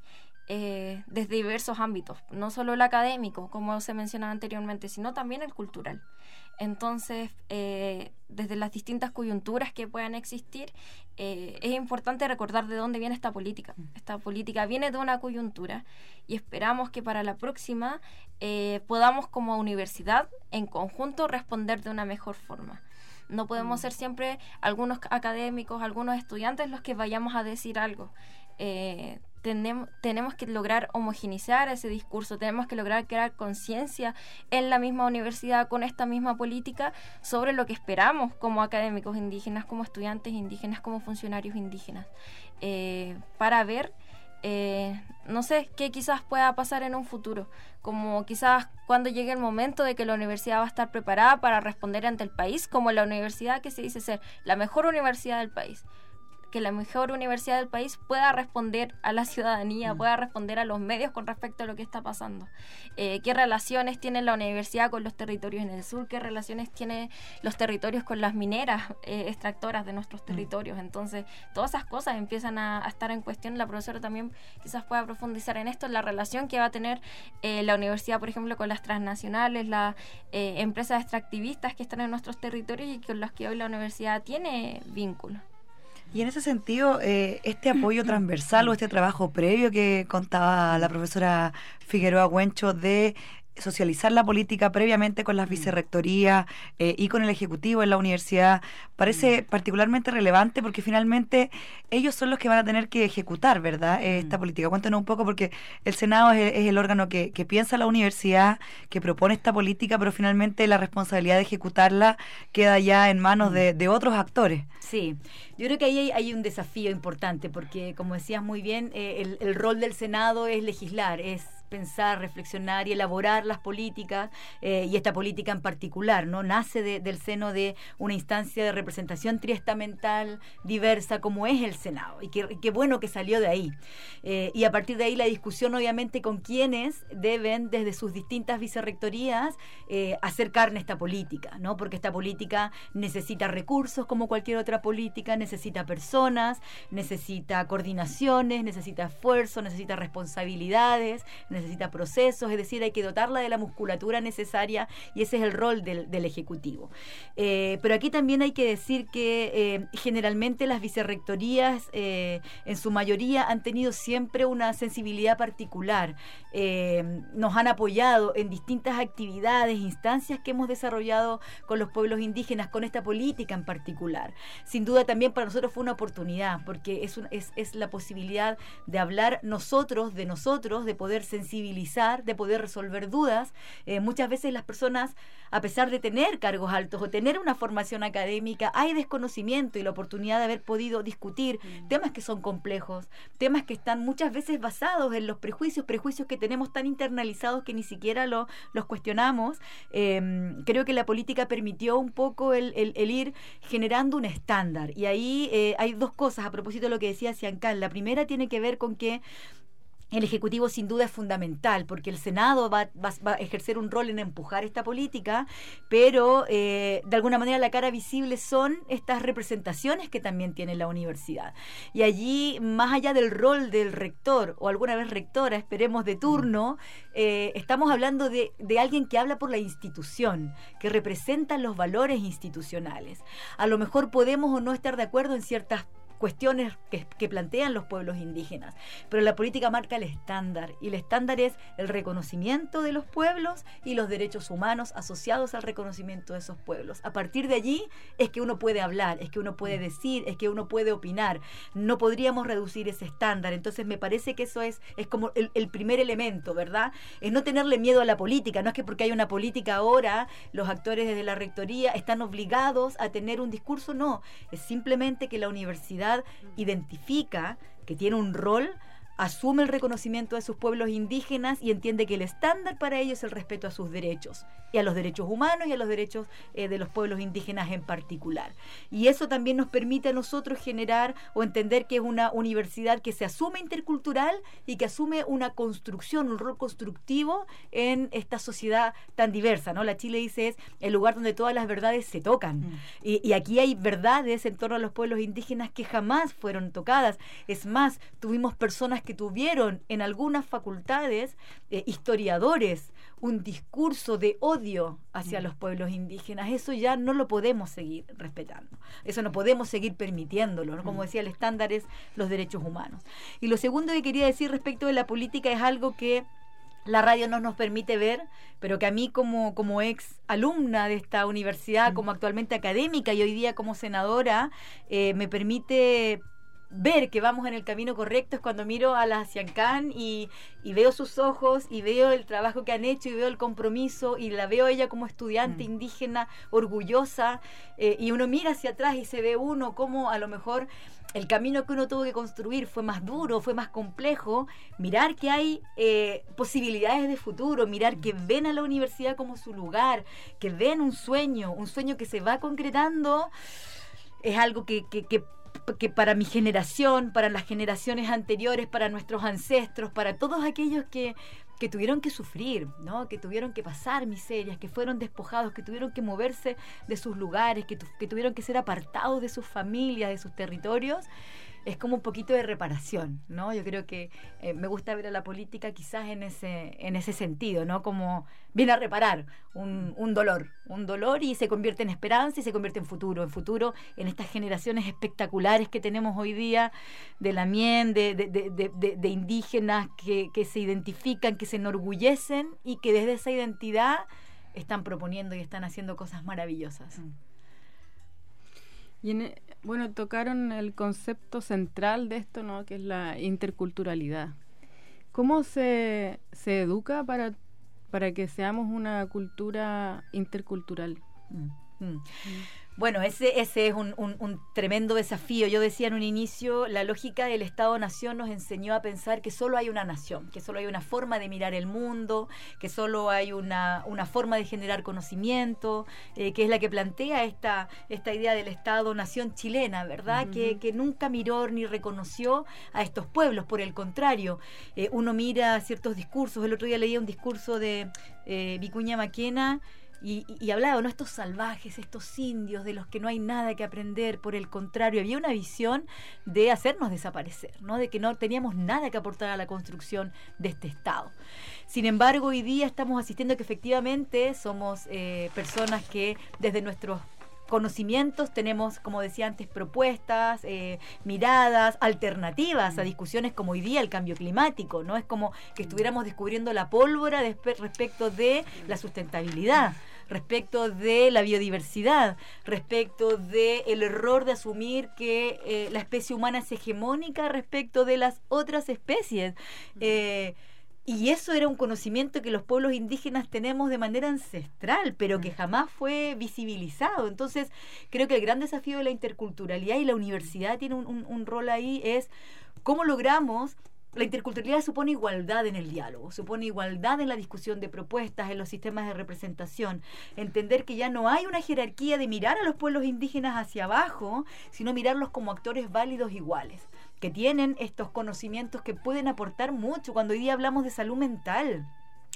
eh, desde diversos ámbitos, no solo el académico, como se mencionaba anteriormente, sino también el cultural. Entonces, eh, desde las distintas coyunturas que puedan existir, eh, es importante recordar de dónde viene esta política. Esta política viene de una coyuntura y esperamos que para la próxima eh, podamos como universidad en conjunto responder de una mejor forma. No podemos ser siempre algunos académicos, algunos estudiantes los que vayamos a decir algo. Eh, Tenemos, tenemos que lograr homogeneizar ese discurso, tenemos que lograr crear conciencia en la misma universidad con esta misma política sobre lo que esperamos como académicos indígenas, como estudiantes indígenas, como funcionarios indígenas, eh, para ver, eh, no sé, qué quizás pueda pasar en un futuro, como quizás cuando llegue el momento de que la universidad va a estar preparada para responder ante el país, como la universidad que se dice ser la mejor universidad del país. Que la mejor universidad del país pueda responder a la ciudadanía, mm. pueda responder a los medios con respecto a lo que está pasando. Eh, ¿Qué relaciones tiene la universidad con los territorios en el sur? ¿Qué relaciones tiene los territorios con las mineras eh, extractoras de nuestros territorios? Entonces, todas esas cosas empiezan a, a estar en cuestión. La profesora también quizás pueda profundizar en esto, en la relación que va a tener eh, la universidad, por ejemplo, con las transnacionales, las eh, empresas extractivistas que están en nuestros territorios y con las que hoy la universidad tiene vínculos. Y en ese sentido, eh, este apoyo transversal o este trabajo previo que contaba la profesora Figueroa Huencho de socializar la política previamente con las vicerrectorías eh, y con el Ejecutivo en la universidad parece particularmente relevante porque finalmente ellos son los que van a tener que ejecutar, ¿verdad?, eh, esta política. Cuéntanos un poco, porque el Senado es, es el órgano que, que piensa la universidad, que propone esta política, pero finalmente la responsabilidad de ejecutarla queda ya en manos de, de otros actores. Sí, yo creo que ahí hay, hay un desafío importante porque, como decías muy bien, eh, el, el rol del Senado es legislar, es pensar, reflexionar y elaborar las políticas, eh, y esta política en particular, ¿no? Nace de, del seno de una instancia de representación triestamental diversa como es el Senado, y qué que bueno que salió de ahí. Eh, y a partir de ahí la discusión obviamente con quienes deben desde sus distintas vicerrectorías eh, hacer carne esta política, ¿no? Porque esta política necesita recursos como cualquier otra política, necesita personas, necesita coordinaciones, necesita esfuerzo, necesita responsabilidades, necesita necesita procesos, es decir, hay que dotarla de la musculatura necesaria y ese es el rol del, del Ejecutivo. Eh, pero aquí también hay que decir que eh, generalmente las vicerrectorías eh, en su mayoría han tenido siempre una sensibilidad particular. Eh, nos han apoyado en distintas actividades, instancias que hemos desarrollado con los pueblos indígenas, con esta política en particular. Sin duda también para nosotros fue una oportunidad, porque es, un, es, es la posibilidad de hablar nosotros, de nosotros, de poder sensibilizar, de poder resolver dudas. Eh, muchas veces las personas, a pesar de tener cargos altos o tener una formación académica, hay desconocimiento y la oportunidad de haber podido discutir mm. temas que son complejos, temas que están muchas veces basados en los prejuicios, prejuicios que tenemos tan internalizados que ni siquiera lo, los cuestionamos. Eh, creo que la política permitió un poco el, el, el ir generando un estándar, y ahí eh, hay dos cosas a propósito de lo que decía Siancal. La primera tiene que ver con que el Ejecutivo sin duda es fundamental, porque el Senado va, va, va a ejercer un rol en empujar esta política, pero eh, de alguna manera la cara visible son estas representaciones que también tiene la universidad. Y allí, más allá del rol del rector, o alguna vez rectora, esperemos de turno, eh, estamos hablando de, de alguien que habla por la institución, que representa los valores institucionales. A lo mejor podemos o no estar de acuerdo en ciertas cuestiones que, que plantean los pueblos indígenas, pero la política marca el estándar, y el estándar es el reconocimiento de los pueblos y los derechos humanos asociados al reconocimiento de esos pueblos. A partir de allí es que uno puede hablar, es que uno puede decir, es que uno puede opinar. No podríamos reducir ese estándar. Entonces me parece que eso es, es como el, el primer elemento, ¿verdad? Es no tenerle miedo a la política. No es que porque hay una política ahora los actores desde la rectoría están obligados a tener un discurso, no. Es simplemente que la universidad identifica que tiene un rol, asume el reconocimiento de sus pueblos indígenas y entiende que el estándar para ellos es el respeto a sus derechos, y a los derechos humanos y a los derechos eh, de los pueblos indígenas en particular. Y eso también nos permite a nosotros generar o entender que es una universidad que se asume intercultural y que asume una construcción, un rol constructivo en esta sociedad tan diversa, ¿no? La Chile dice es el lugar donde todas las verdades se tocan. Mm. Y, y aquí hay verdades en torno a los pueblos indígenas que jamás fueron tocadas. Es más, tuvimos personas que tuvieron en algunas facultades, eh, historiadores, un discurso de odio hacia mm. los pueblos indígenas. Eso ya no lo podemos seguir respetando. Eso no podemos seguir permitiéndolo, ¿no? Como decía, el estándar es los derechos humanos. Y lo segundo que quería decir respecto de la política es algo que la radio no nos permite ver, pero que a mí como, como ex alumna de esta universidad, mm. como actualmente académica y hoy día como senadora, eh, me permite ver que vamos en el camino correcto. Es cuando miro a la Siancan y, y veo sus ojos y veo el trabajo que han hecho y veo el compromiso y la veo ella como estudiante mm. indígena orgullosa, eh, y uno mira hacia atrás y se ve uno como a lo mejor el camino que uno tuvo que construir fue más duro, fue más complejo. Mirar que hay eh, posibilidades de futuro, mirar que ven a la universidad como su lugar, que ven un sueño, un sueño que se va concretando, es algo que, que, que que para mi generación, para las generaciones anteriores, para nuestros ancestros, para todos aquellos que, que tuvieron que sufrir, ¿no? Que tuvieron que pasar miserias, que fueron despojados, que tuvieron que moverse de sus lugares, que, tu, que tuvieron que ser apartados de sus familias, de sus territorios, es como un poquito de reparación, ¿no? Yo creo que eh, me gusta ver a la política quizás en ese, en ese sentido, ¿no? Como viene a reparar un, un dolor, un dolor y se convierte en esperanza y se convierte en futuro, en futuro, en estas generaciones espectaculares que tenemos hoy día, de Lamien, de, de, de, de, de, de indígenas que, que se identifican, que se enorgullecen y que desde esa identidad están proponiendo y están haciendo cosas maravillosas. Y en, bueno, tocaron el concepto central de esto, ¿no? Que es la interculturalidad. ¿Cómo se, se educa para, para que seamos una cultura intercultural? Mm, mm. Mm. Bueno, ese, ese es un, un, un tremendo desafío. Yo decía en un inicio, la lógica del Estado-Nación nos enseñó a pensar que solo hay una nación, que solo hay una forma de mirar el mundo, que solo hay una, una forma de generar conocimiento, eh, que es la que plantea esta, esta idea del Estado-Nación chilena, ¿verdad? Uh-huh. Que, que nunca miró ni reconoció a estos pueblos, por el contrario. Eh, uno mira ciertos discursos, el otro día leía un discurso de eh, Vicuña Maquena, Y, y, y hablaba, ¿no? Estos salvajes, estos indios de los que no hay nada que aprender, por el contrario, había una visión de hacernos desaparecer, ¿no? De que no teníamos nada que aportar a la construcción de este Estado. Sin embargo, hoy día estamos asistiendo a que efectivamente somos eh, personas que desde nuestros conocimientos tenemos, como decía antes, propuestas, eh, miradas, alternativas a discusiones como hoy día el cambio climático, ¿no? Es como que estuviéramos descubriendo la pólvora de, respecto de la sustentabilidad, respecto de la biodiversidad, respecto del error de asumir que eh, la especie humana es hegemónica respecto de las otras especies. Eh, Y eso era un conocimiento que los pueblos indígenas tenemos de manera ancestral, pero que jamás fue visibilizado. Entonces, creo que el gran desafío de la interculturalidad, y la universidad tiene un, un, un rol ahí, es cómo logramos. La interculturalidad supone igualdad en el diálogo, supone igualdad en la discusión de propuestas, en los sistemas de representación. Entender que ya no hay una jerarquía de mirar a los pueblos indígenas hacia abajo, sino mirarlos como actores válidos iguales, que tienen estos conocimientos que pueden aportar mucho. Cuando hoy día hablamos de salud mental,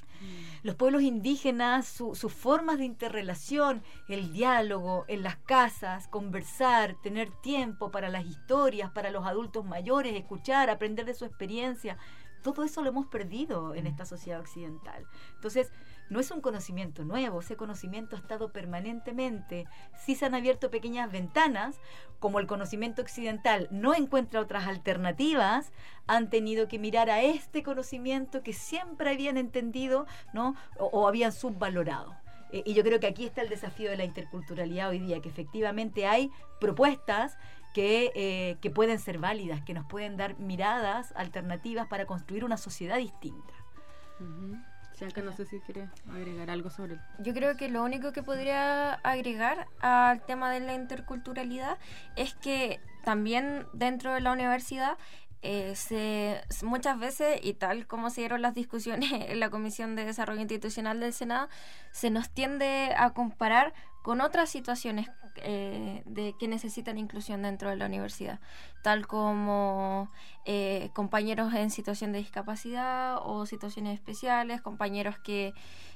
los pueblos indígenas, su, sus formas de interrelación, el diálogo en las casas, conversar, tener tiempo para las historias, para los adultos mayores, escuchar, aprender de su experiencia, todo eso lo hemos perdido en esta sociedad occidental. Entonces, no es un conocimiento nuevo, ese conocimiento ha estado permanentemente. Sí se han abierto pequeñas ventanas, como el conocimiento occidental no encuentra otras alternativas, han tenido que mirar a este conocimiento que siempre habían entendido, ¿no? o, o habían subvalorado. Eh, y yo creo que aquí está el desafío de la interculturalidad hoy día, que efectivamente hay propuestas que, eh, que pueden ser válidas, que nos pueden dar miradas alternativas para construir una sociedad distinta. Uh-huh. Bianca, no sé si quieres agregar algo sobre él. Yo creo que lo único que podría agregar al tema de la interculturalidad es que también dentro de la universidad eh, se, muchas veces, y tal como se dieron las discusiones en la Comisión de Desarrollo Institucional del Senado, se nos tiende a comparar con otras situaciones eh, de que necesitan inclusión dentro de la universidad, tal como eh, compañeros en situación de discapacidad o situaciones especiales, compañeros que,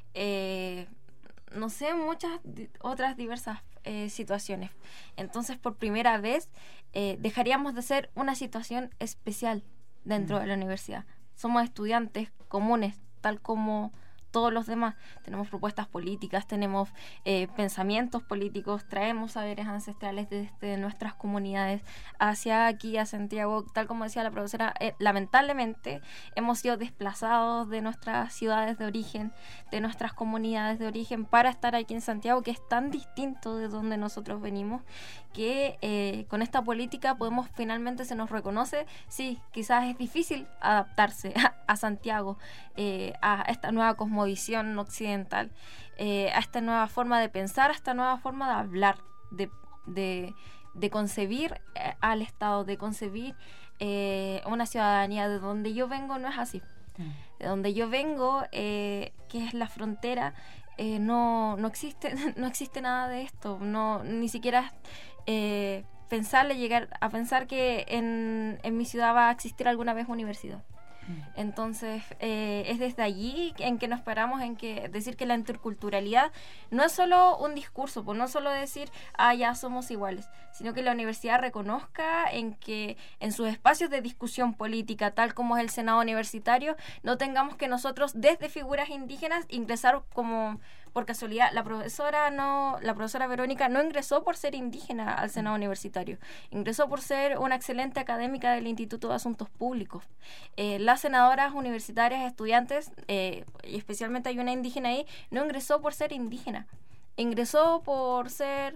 eh, no sé, muchas di- otras diversas eh, situaciones. Entonces, por primera vez, eh, dejaríamos de ser una situación especial dentro mm. de la universidad. Somos estudiantes comunes, tal como todos los demás. Tenemos propuestas políticas, tenemos eh, pensamientos políticos, traemos saberes ancestrales desde nuestras comunidades hacia aquí, a Santiago. Tal como decía la profesora, eh, lamentablemente hemos sido desplazados de nuestras ciudades de origen, de nuestras comunidades de origen, para estar aquí en Santiago, que es tan distinto de donde nosotros venimos, que eh, con esta política podemos, finalmente se nos reconoce, sí, quizás es difícil adaptarse a, a Santiago, eh, a esta nueva cosmovisión occidental, eh, a esta nueva forma de pensar, a esta nueva forma de hablar, de, de, de concebir eh, al Estado, de concebir eh, una ciudadanía. De donde yo vengo no es así. Mm. De donde yo vengo, eh, que es la frontera, eh, no, no existe, no existe nada de esto, no, ni siquiera eh, pensarle llegar a pensar que en, en mi ciudad va a existir alguna vez universidad. Entonces, eh, es desde allí en que nos paramos en que decir que la interculturalidad no es solo un discurso, pues no solo decir, ah, ya somos iguales, sino que la universidad reconozca en que en sus espacios de discusión política, tal como es el Senado Universitario, no tengamos que nosotros desde figuras indígenas ingresar como... Por casualidad, la profesora no, la profesora Verónica no ingresó por ser indígena al Senado Universitario, ingresó por ser una excelente académica del Instituto de Asuntos Públicos. Eh, las senadoras universitarias, estudiantes, eh, y especialmente hay una indígena ahí, no ingresó por ser indígena, ingresó por ser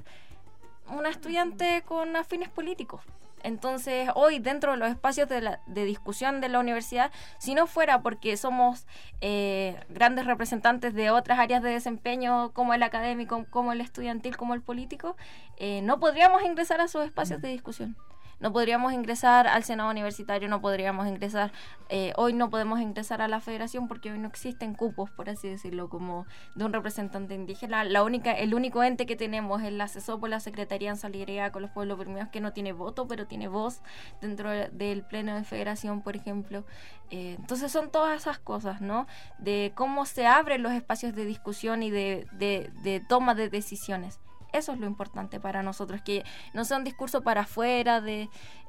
una estudiante con afines políticos. Entonces, hoy dentro de los espacios de, la, de discusión de la universidad, si no fuera porque somos eh, grandes representantes de otras áreas de desempeño, como el académico, como el estudiantil, como el político, eh, no podríamos ingresar a sus espacios de discusión. No podríamos ingresar al Senado Universitario, no podríamos ingresar, eh, hoy no podemos ingresar a la federación porque hoy no existen cupos, por así decirlo, como de un representante indígena. La única, el único ente que tenemos es la CESOPO, la Secretaría en Solidaridad con los Pueblos Oprimidos, que no tiene voto, pero tiene voz dentro de, del Pleno de Federación, por ejemplo. Eh, entonces son todas esas cosas, ¿no? De cómo se abren los espacios de discusión y de, de, de toma de decisiones. Eso es lo importante para nosotros, que no sea un discurso para afuera de,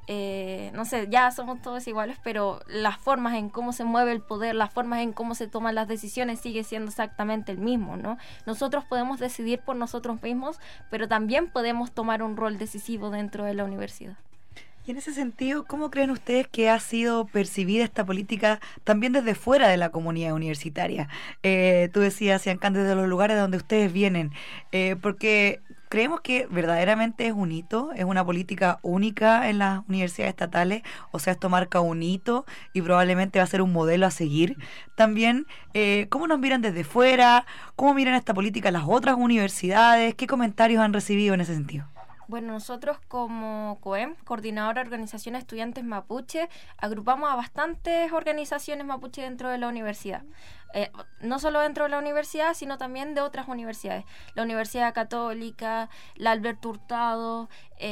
eh, no sé, ya somos todos iguales, pero las formas en cómo se mueve el poder, las formas en cómo se toman las decisiones sigue siendo exactamente el mismo, ¿no? Nosotros podemos decidir por nosotros mismos, pero también podemos tomar un rol decisivo dentro de la universidad. Y en ese sentido, ¿cómo creen ustedes que ha sido percibida esta política también desde fuera de la comunidad universitaria? Eh, tú decías, Siancán, desde los lugares donde ustedes vienen, eh, porque creemos que verdaderamente es un hito, es una política única en las universidades estatales, o sea, esto marca un hito y probablemente va a ser un modelo a seguir. También, eh, ¿cómo nos miran desde fuera? ¿Cómo miran esta política las otras universidades? ¿Qué comentarios han recibido en ese sentido? Bueno, nosotros como COEM, Coordinadora de Organizaciones Estudiantes Mapuche, agrupamos a bastantes organizaciones mapuche dentro de la universidad. Eh, no solo dentro de la universidad, sino también de otras universidades. La Universidad Católica, la Alberto Hurtado,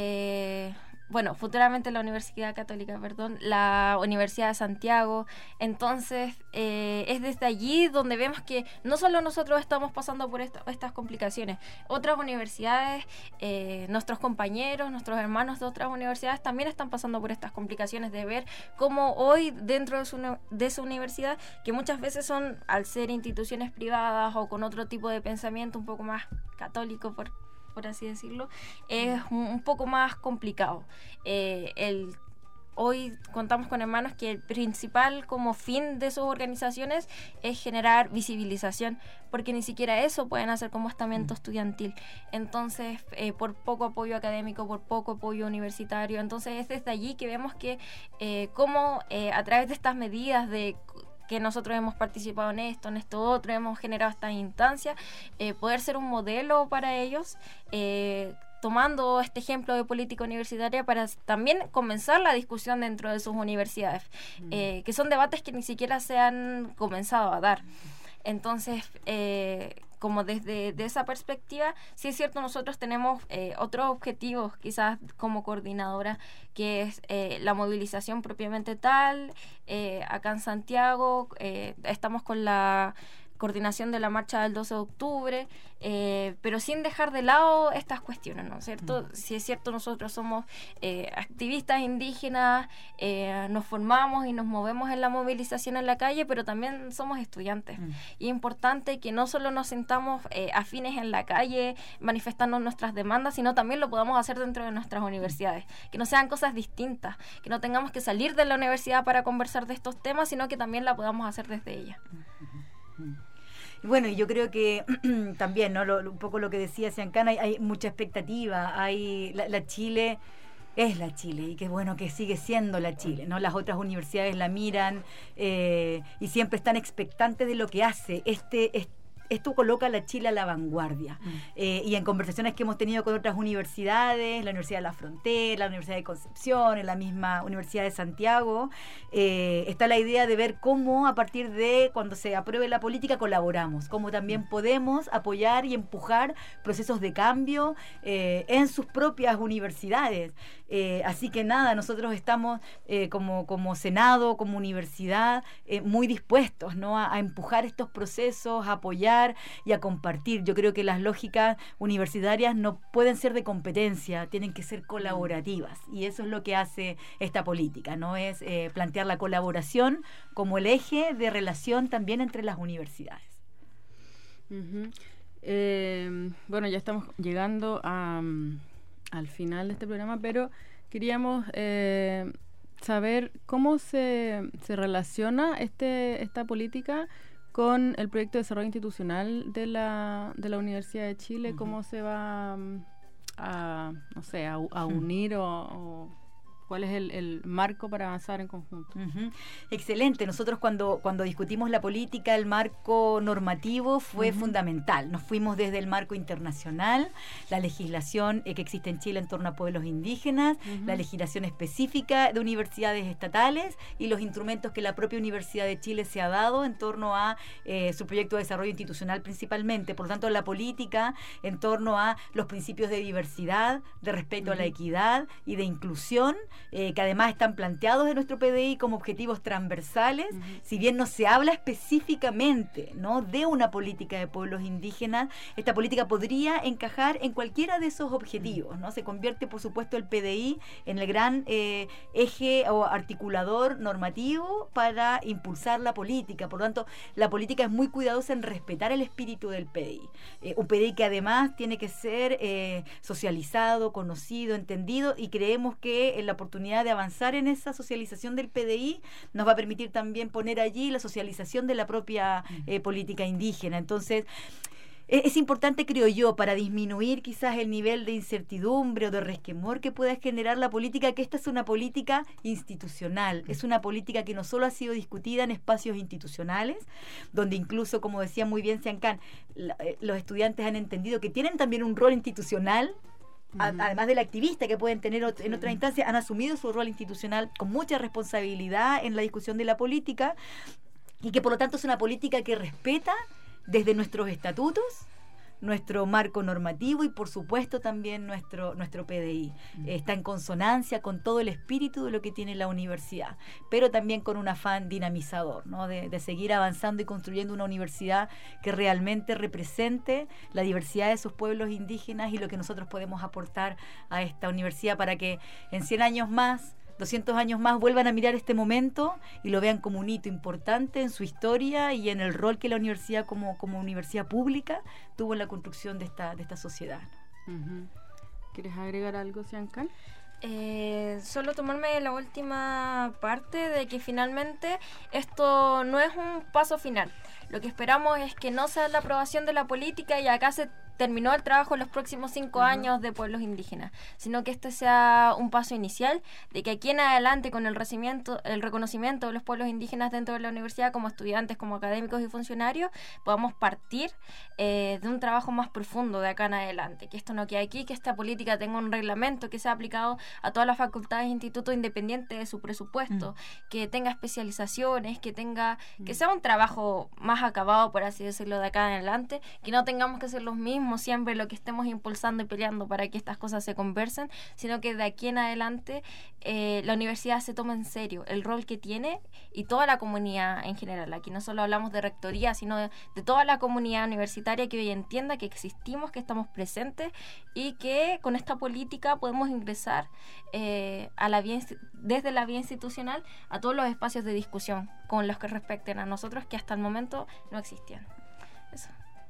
eh, bueno, futuramente la Universidad Católica, perdón, la Universidad de Santiago. Entonces, eh, es desde allí donde vemos que no solo nosotros estamos pasando por esta, estas complicaciones, otras universidades, eh, nuestros compañeros, nuestros hermanos de otras universidades también están pasando por estas complicaciones de ver cómo hoy dentro de su, de su universidad, que muchas veces son, al ser instituciones privadas o con otro tipo de pensamiento un poco más católico, por por así decirlo, es un, un poco más complicado. Eh, el, hoy contamos con hermanos que el principal como fin de sus organizaciones es generar visibilización, porque ni siquiera eso pueden hacer como estamento estudiantil. Entonces, eh, por poco apoyo académico, por poco apoyo universitario. Entonces, es desde allí que vemos que eh, cómo eh, a través de estas medidas de que nosotros hemos participado en esto, en esto otro, hemos generado estas instancias, eh, poder ser un modelo para ellos, eh, tomando este ejemplo de política universitaria para también comenzar la discusión dentro de sus universidades, mm. eh, que son debates que ni siquiera se han comenzado a dar. Entonces, eh, como desde de esa perspectiva, sí es cierto, nosotros tenemos eh, otros objetivos, quizás como coordinadora, que es eh, la movilización propiamente tal. Eh, acá en Santiago eh, estamos con la coordinación de la marcha del doce de octubre, eh, pero sin dejar de lado estas cuestiones, ¿no es cierto? Mm. Si es cierto, nosotros somos eh, activistas indígenas, eh, nos formamos y nos movemos en la movilización en la calle, pero también somos estudiantes. Mm. Y es importante que no solo nos sintamos eh, afines en la calle, manifestando nuestras demandas, sino también lo podamos hacer dentro de nuestras universidades, que no sean cosas distintas, que no tengamos que salir de la universidad para conversar de estos temas, sino que también la podamos hacer desde ella. Bueno, y yo creo que también, ¿no? Lo, un poco lo que decía Siancán, hay, hay mucha expectativa, hay la, la Chile es la Chile, y qué bueno que sigue siendo la Chile, ¿no? Las otras universidades la miran eh, y siempre están expectantes de lo que hace este, este esto coloca a la Chile a la vanguardia. Mm. Eh, y en conversaciones que hemos tenido con otras universidades, la Universidad de la Frontera, la Universidad de Concepción, en la misma Universidad de Santiago, eh, está la idea de ver cómo a partir de cuando se apruebe la política colaboramos, cómo también podemos apoyar y empujar procesos de cambio eh, en sus propias universidades. Eh, así que nada, nosotros estamos eh, como, como Senado, como universidad, eh, muy dispuestos, ¿no?, a, a empujar estos procesos, a apoyar y a compartir. Yo creo que las lógicas universitarias no pueden ser de competencia, tienen que ser colaborativas, y eso es lo que hace esta política, ¿no? Es eh, plantear la colaboración como el eje de relación también entre las universidades. Uh-huh. Eh, bueno, ya estamos llegando a, al final de este programa, pero queríamos eh, saber cómo se, se relaciona este esta política con el proyecto de desarrollo institucional de la, de la Universidad de Chile. Uh-huh. Cómo se va a, no sé, a, a unir o, o cuál es el, el marco para avanzar en conjunto. Uh-huh. Excelente. Nosotros cuando, cuando discutimos la política, el marco normativo fue uh-huh. fundamental. Nos fuimos desde el marco internacional, la legislación eh, que existe en Chile en torno a pueblos indígenas, uh-huh. la legislación específica de universidades estatales y los instrumentos que la propia Universidad de Chile se ha dado en torno a eh, su proyecto de desarrollo institucional principalmente. Por lo tanto, la política en torno a los principios de diversidad, de respeto uh-huh. a la equidad y de inclusión, Eh, que además están planteados en nuestro P D I como objetivos transversales. Uh-huh. Si bien no se habla específicamente, ¿no?, de una política de pueblos indígenas, esta política podría encajar en cualquiera de esos objetivos, ¿no? Se convierte, por supuesto, el P D I en el gran eh, eje o articulador normativo para impulsar la política. Por lo tanto, la política es muy cuidadosa en respetar el espíritu del P D I. Eh, un P D I que además tiene que ser eh, socializado, conocido, entendido, y creemos que en la oportunidad de avanzar en esa socialización del P D I nos va a permitir también poner allí la socialización de la propia eh, política indígena. Entonces, es importante, creo yo, para disminuir quizás el nivel de incertidumbre o de resquemor que pueda generar la política, que esta es una política institucional, es una política que no solo ha sido discutida en espacios institucionales, donde incluso, como decía muy bien Siancán, la, eh, los estudiantes han entendido que tienen también un rol institucional. A, además del activista que pueden tener ot- en otras instancias, han asumido su rol institucional con mucha responsabilidad en la discusión de la política, y que por lo tanto es una política que respeta desde nuestros estatutos, nuestro marco normativo y por supuesto también nuestro, nuestro P D I. Mm. Está en consonancia con todo el espíritu de lo que tiene la universidad, pero también con un afán dinamizador, ¿no?, de, de seguir avanzando y construyendo una universidad que realmente represente la diversidad de sus pueblos indígenas y lo que nosotros podemos aportar a esta universidad para que en cien años más, doscientos años más, vuelvan a mirar este momento y lo vean como un hito importante en su historia y en el rol que la universidad como, como universidad pública tuvo en la construcción de esta, de esta sociedad. Uh-huh. ¿Quieres agregar algo, Siancán? Eh, solo tomarme la última parte de que finalmente esto no es un paso final. Lo que esperamos es que no sea la aprobación de la política y acá se terminó el trabajo en los próximos cinco uh-huh. años de pueblos indígenas, sino que este sea un paso inicial de que aquí en adelante, con el reconocimiento, el reconocimiento de los pueblos indígenas dentro de la universidad como estudiantes, como académicos y funcionarios, podamos partir eh, de un trabajo más profundo de acá en adelante, que esto no quede aquí, que esta política tenga un reglamento que sea aplicado a todas las facultades e institutos independientes de su presupuesto, uh-huh. que tenga especializaciones, que tenga, uh-huh. que sea un trabajo más acabado, por así decirlo, de acá en adelante, que no tengamos que ser los mismos siempre lo que estemos impulsando y peleando para que estas cosas se conversen, sino que de aquí en adelante eh, la universidad se toma en serio el rol que tiene y toda la comunidad en general. Aquí no solo hablamos de rectoría, sino de, de toda la comunidad universitaria que hoy entienda que existimos, que estamos presentes y que con esta política podemos ingresar eh, a la vía, desde la vía institucional a todos los espacios de discusión con los que respecten a nosotros que hasta el momento no existían. Eso.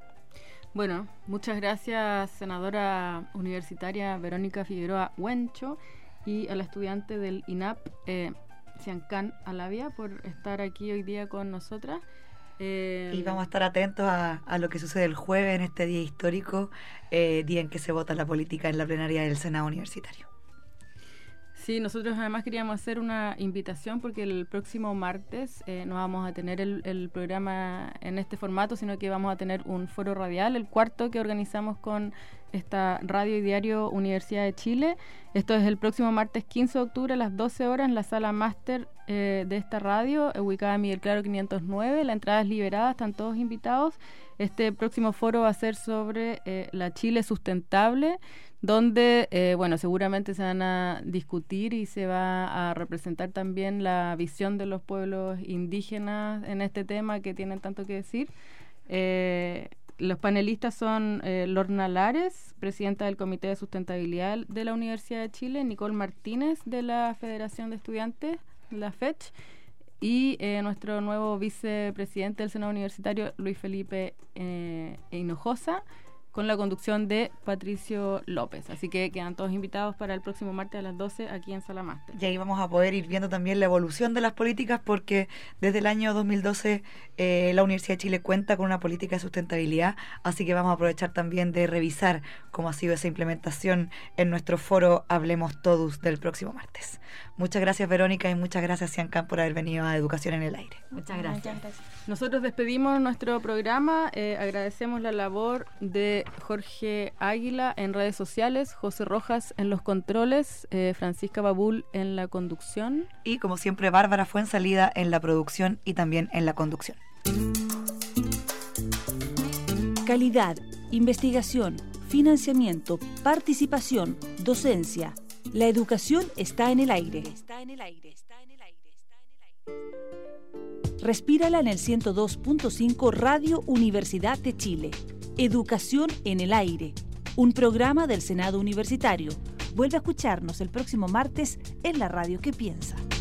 Bueno, muchas gracias, senadora universitaria Verónica Figueroa Huencho, y a la estudiante del I N A P, eh, Siancán Alavia, por estar aquí hoy día con nosotras. Eh, y vamos a estar atentos a, a lo que sucede el jueves en este día histórico, eh, día en que se vota la política en la plenaria del Senado Universitario. Sí, nosotros además queríamos hacer una invitación porque el próximo martes eh, no vamos a tener el, el programa en este formato, sino que vamos a tener un foro radial, el cuarto que organizamos con esta radio y diario Universidad de Chile. Esto es el próximo martes quince de octubre a las doce horas en la sala máster eh, de esta radio, ubicada en Miguel Claro quinientos nueve. La entrada es liberada, están todos invitados. Este próximo foro va a ser sobre eh, la Chile sustentable, donde, eh, bueno, seguramente se van a discutir y se va a representar también la visión de los pueblos indígenas en este tema que tienen tanto que decir. Eh, los panelistas son eh, Lorna Lares, presidenta del Comité de Sustentabilidad de la Universidad de Chile, Nicole Martínez de la Federación de Estudiantes, la FECH, y eh, nuestro nuevo vicepresidente del Senado Universitario, Luis Felipe eh, Hinojosa, con la conducción de Patricio López. Así que quedan todos invitados para el próximo martes a las doce aquí en Sala Máster. Y ahí vamos a poder ir viendo también la evolución de las políticas, porque desde el año dos mil doce eh, la Universidad de Chile cuenta con una política de sustentabilidad, así que vamos a aprovechar también de revisar cómo ha sido esa implementación en nuestro foro Hablemos Todos del próximo martes. Muchas gracias, Verónica, y muchas gracias, Ciancán, por haber venido a Educación en el Aire. Muchas gracias. Muchas gracias. Nosotros despedimos nuestro programa, eh, agradecemos la labor de Jorge Águila en redes sociales, José Rojas en los controles, eh, Francisca Babul en la conducción. Y como siempre, Bárbara Fuensalida en la producción y también en la conducción. Calidad, investigación, financiamiento, participación, docencia. La educación está en el aire. Está en el aire. Está en el aire. Está en el aire. Respírala en el ciento dos punto cinco Radio Universidad de Chile. Educación en el aire. Un programa del Senado Universitario. Vuelve a escucharnos el próximo martes en la radio que piensa.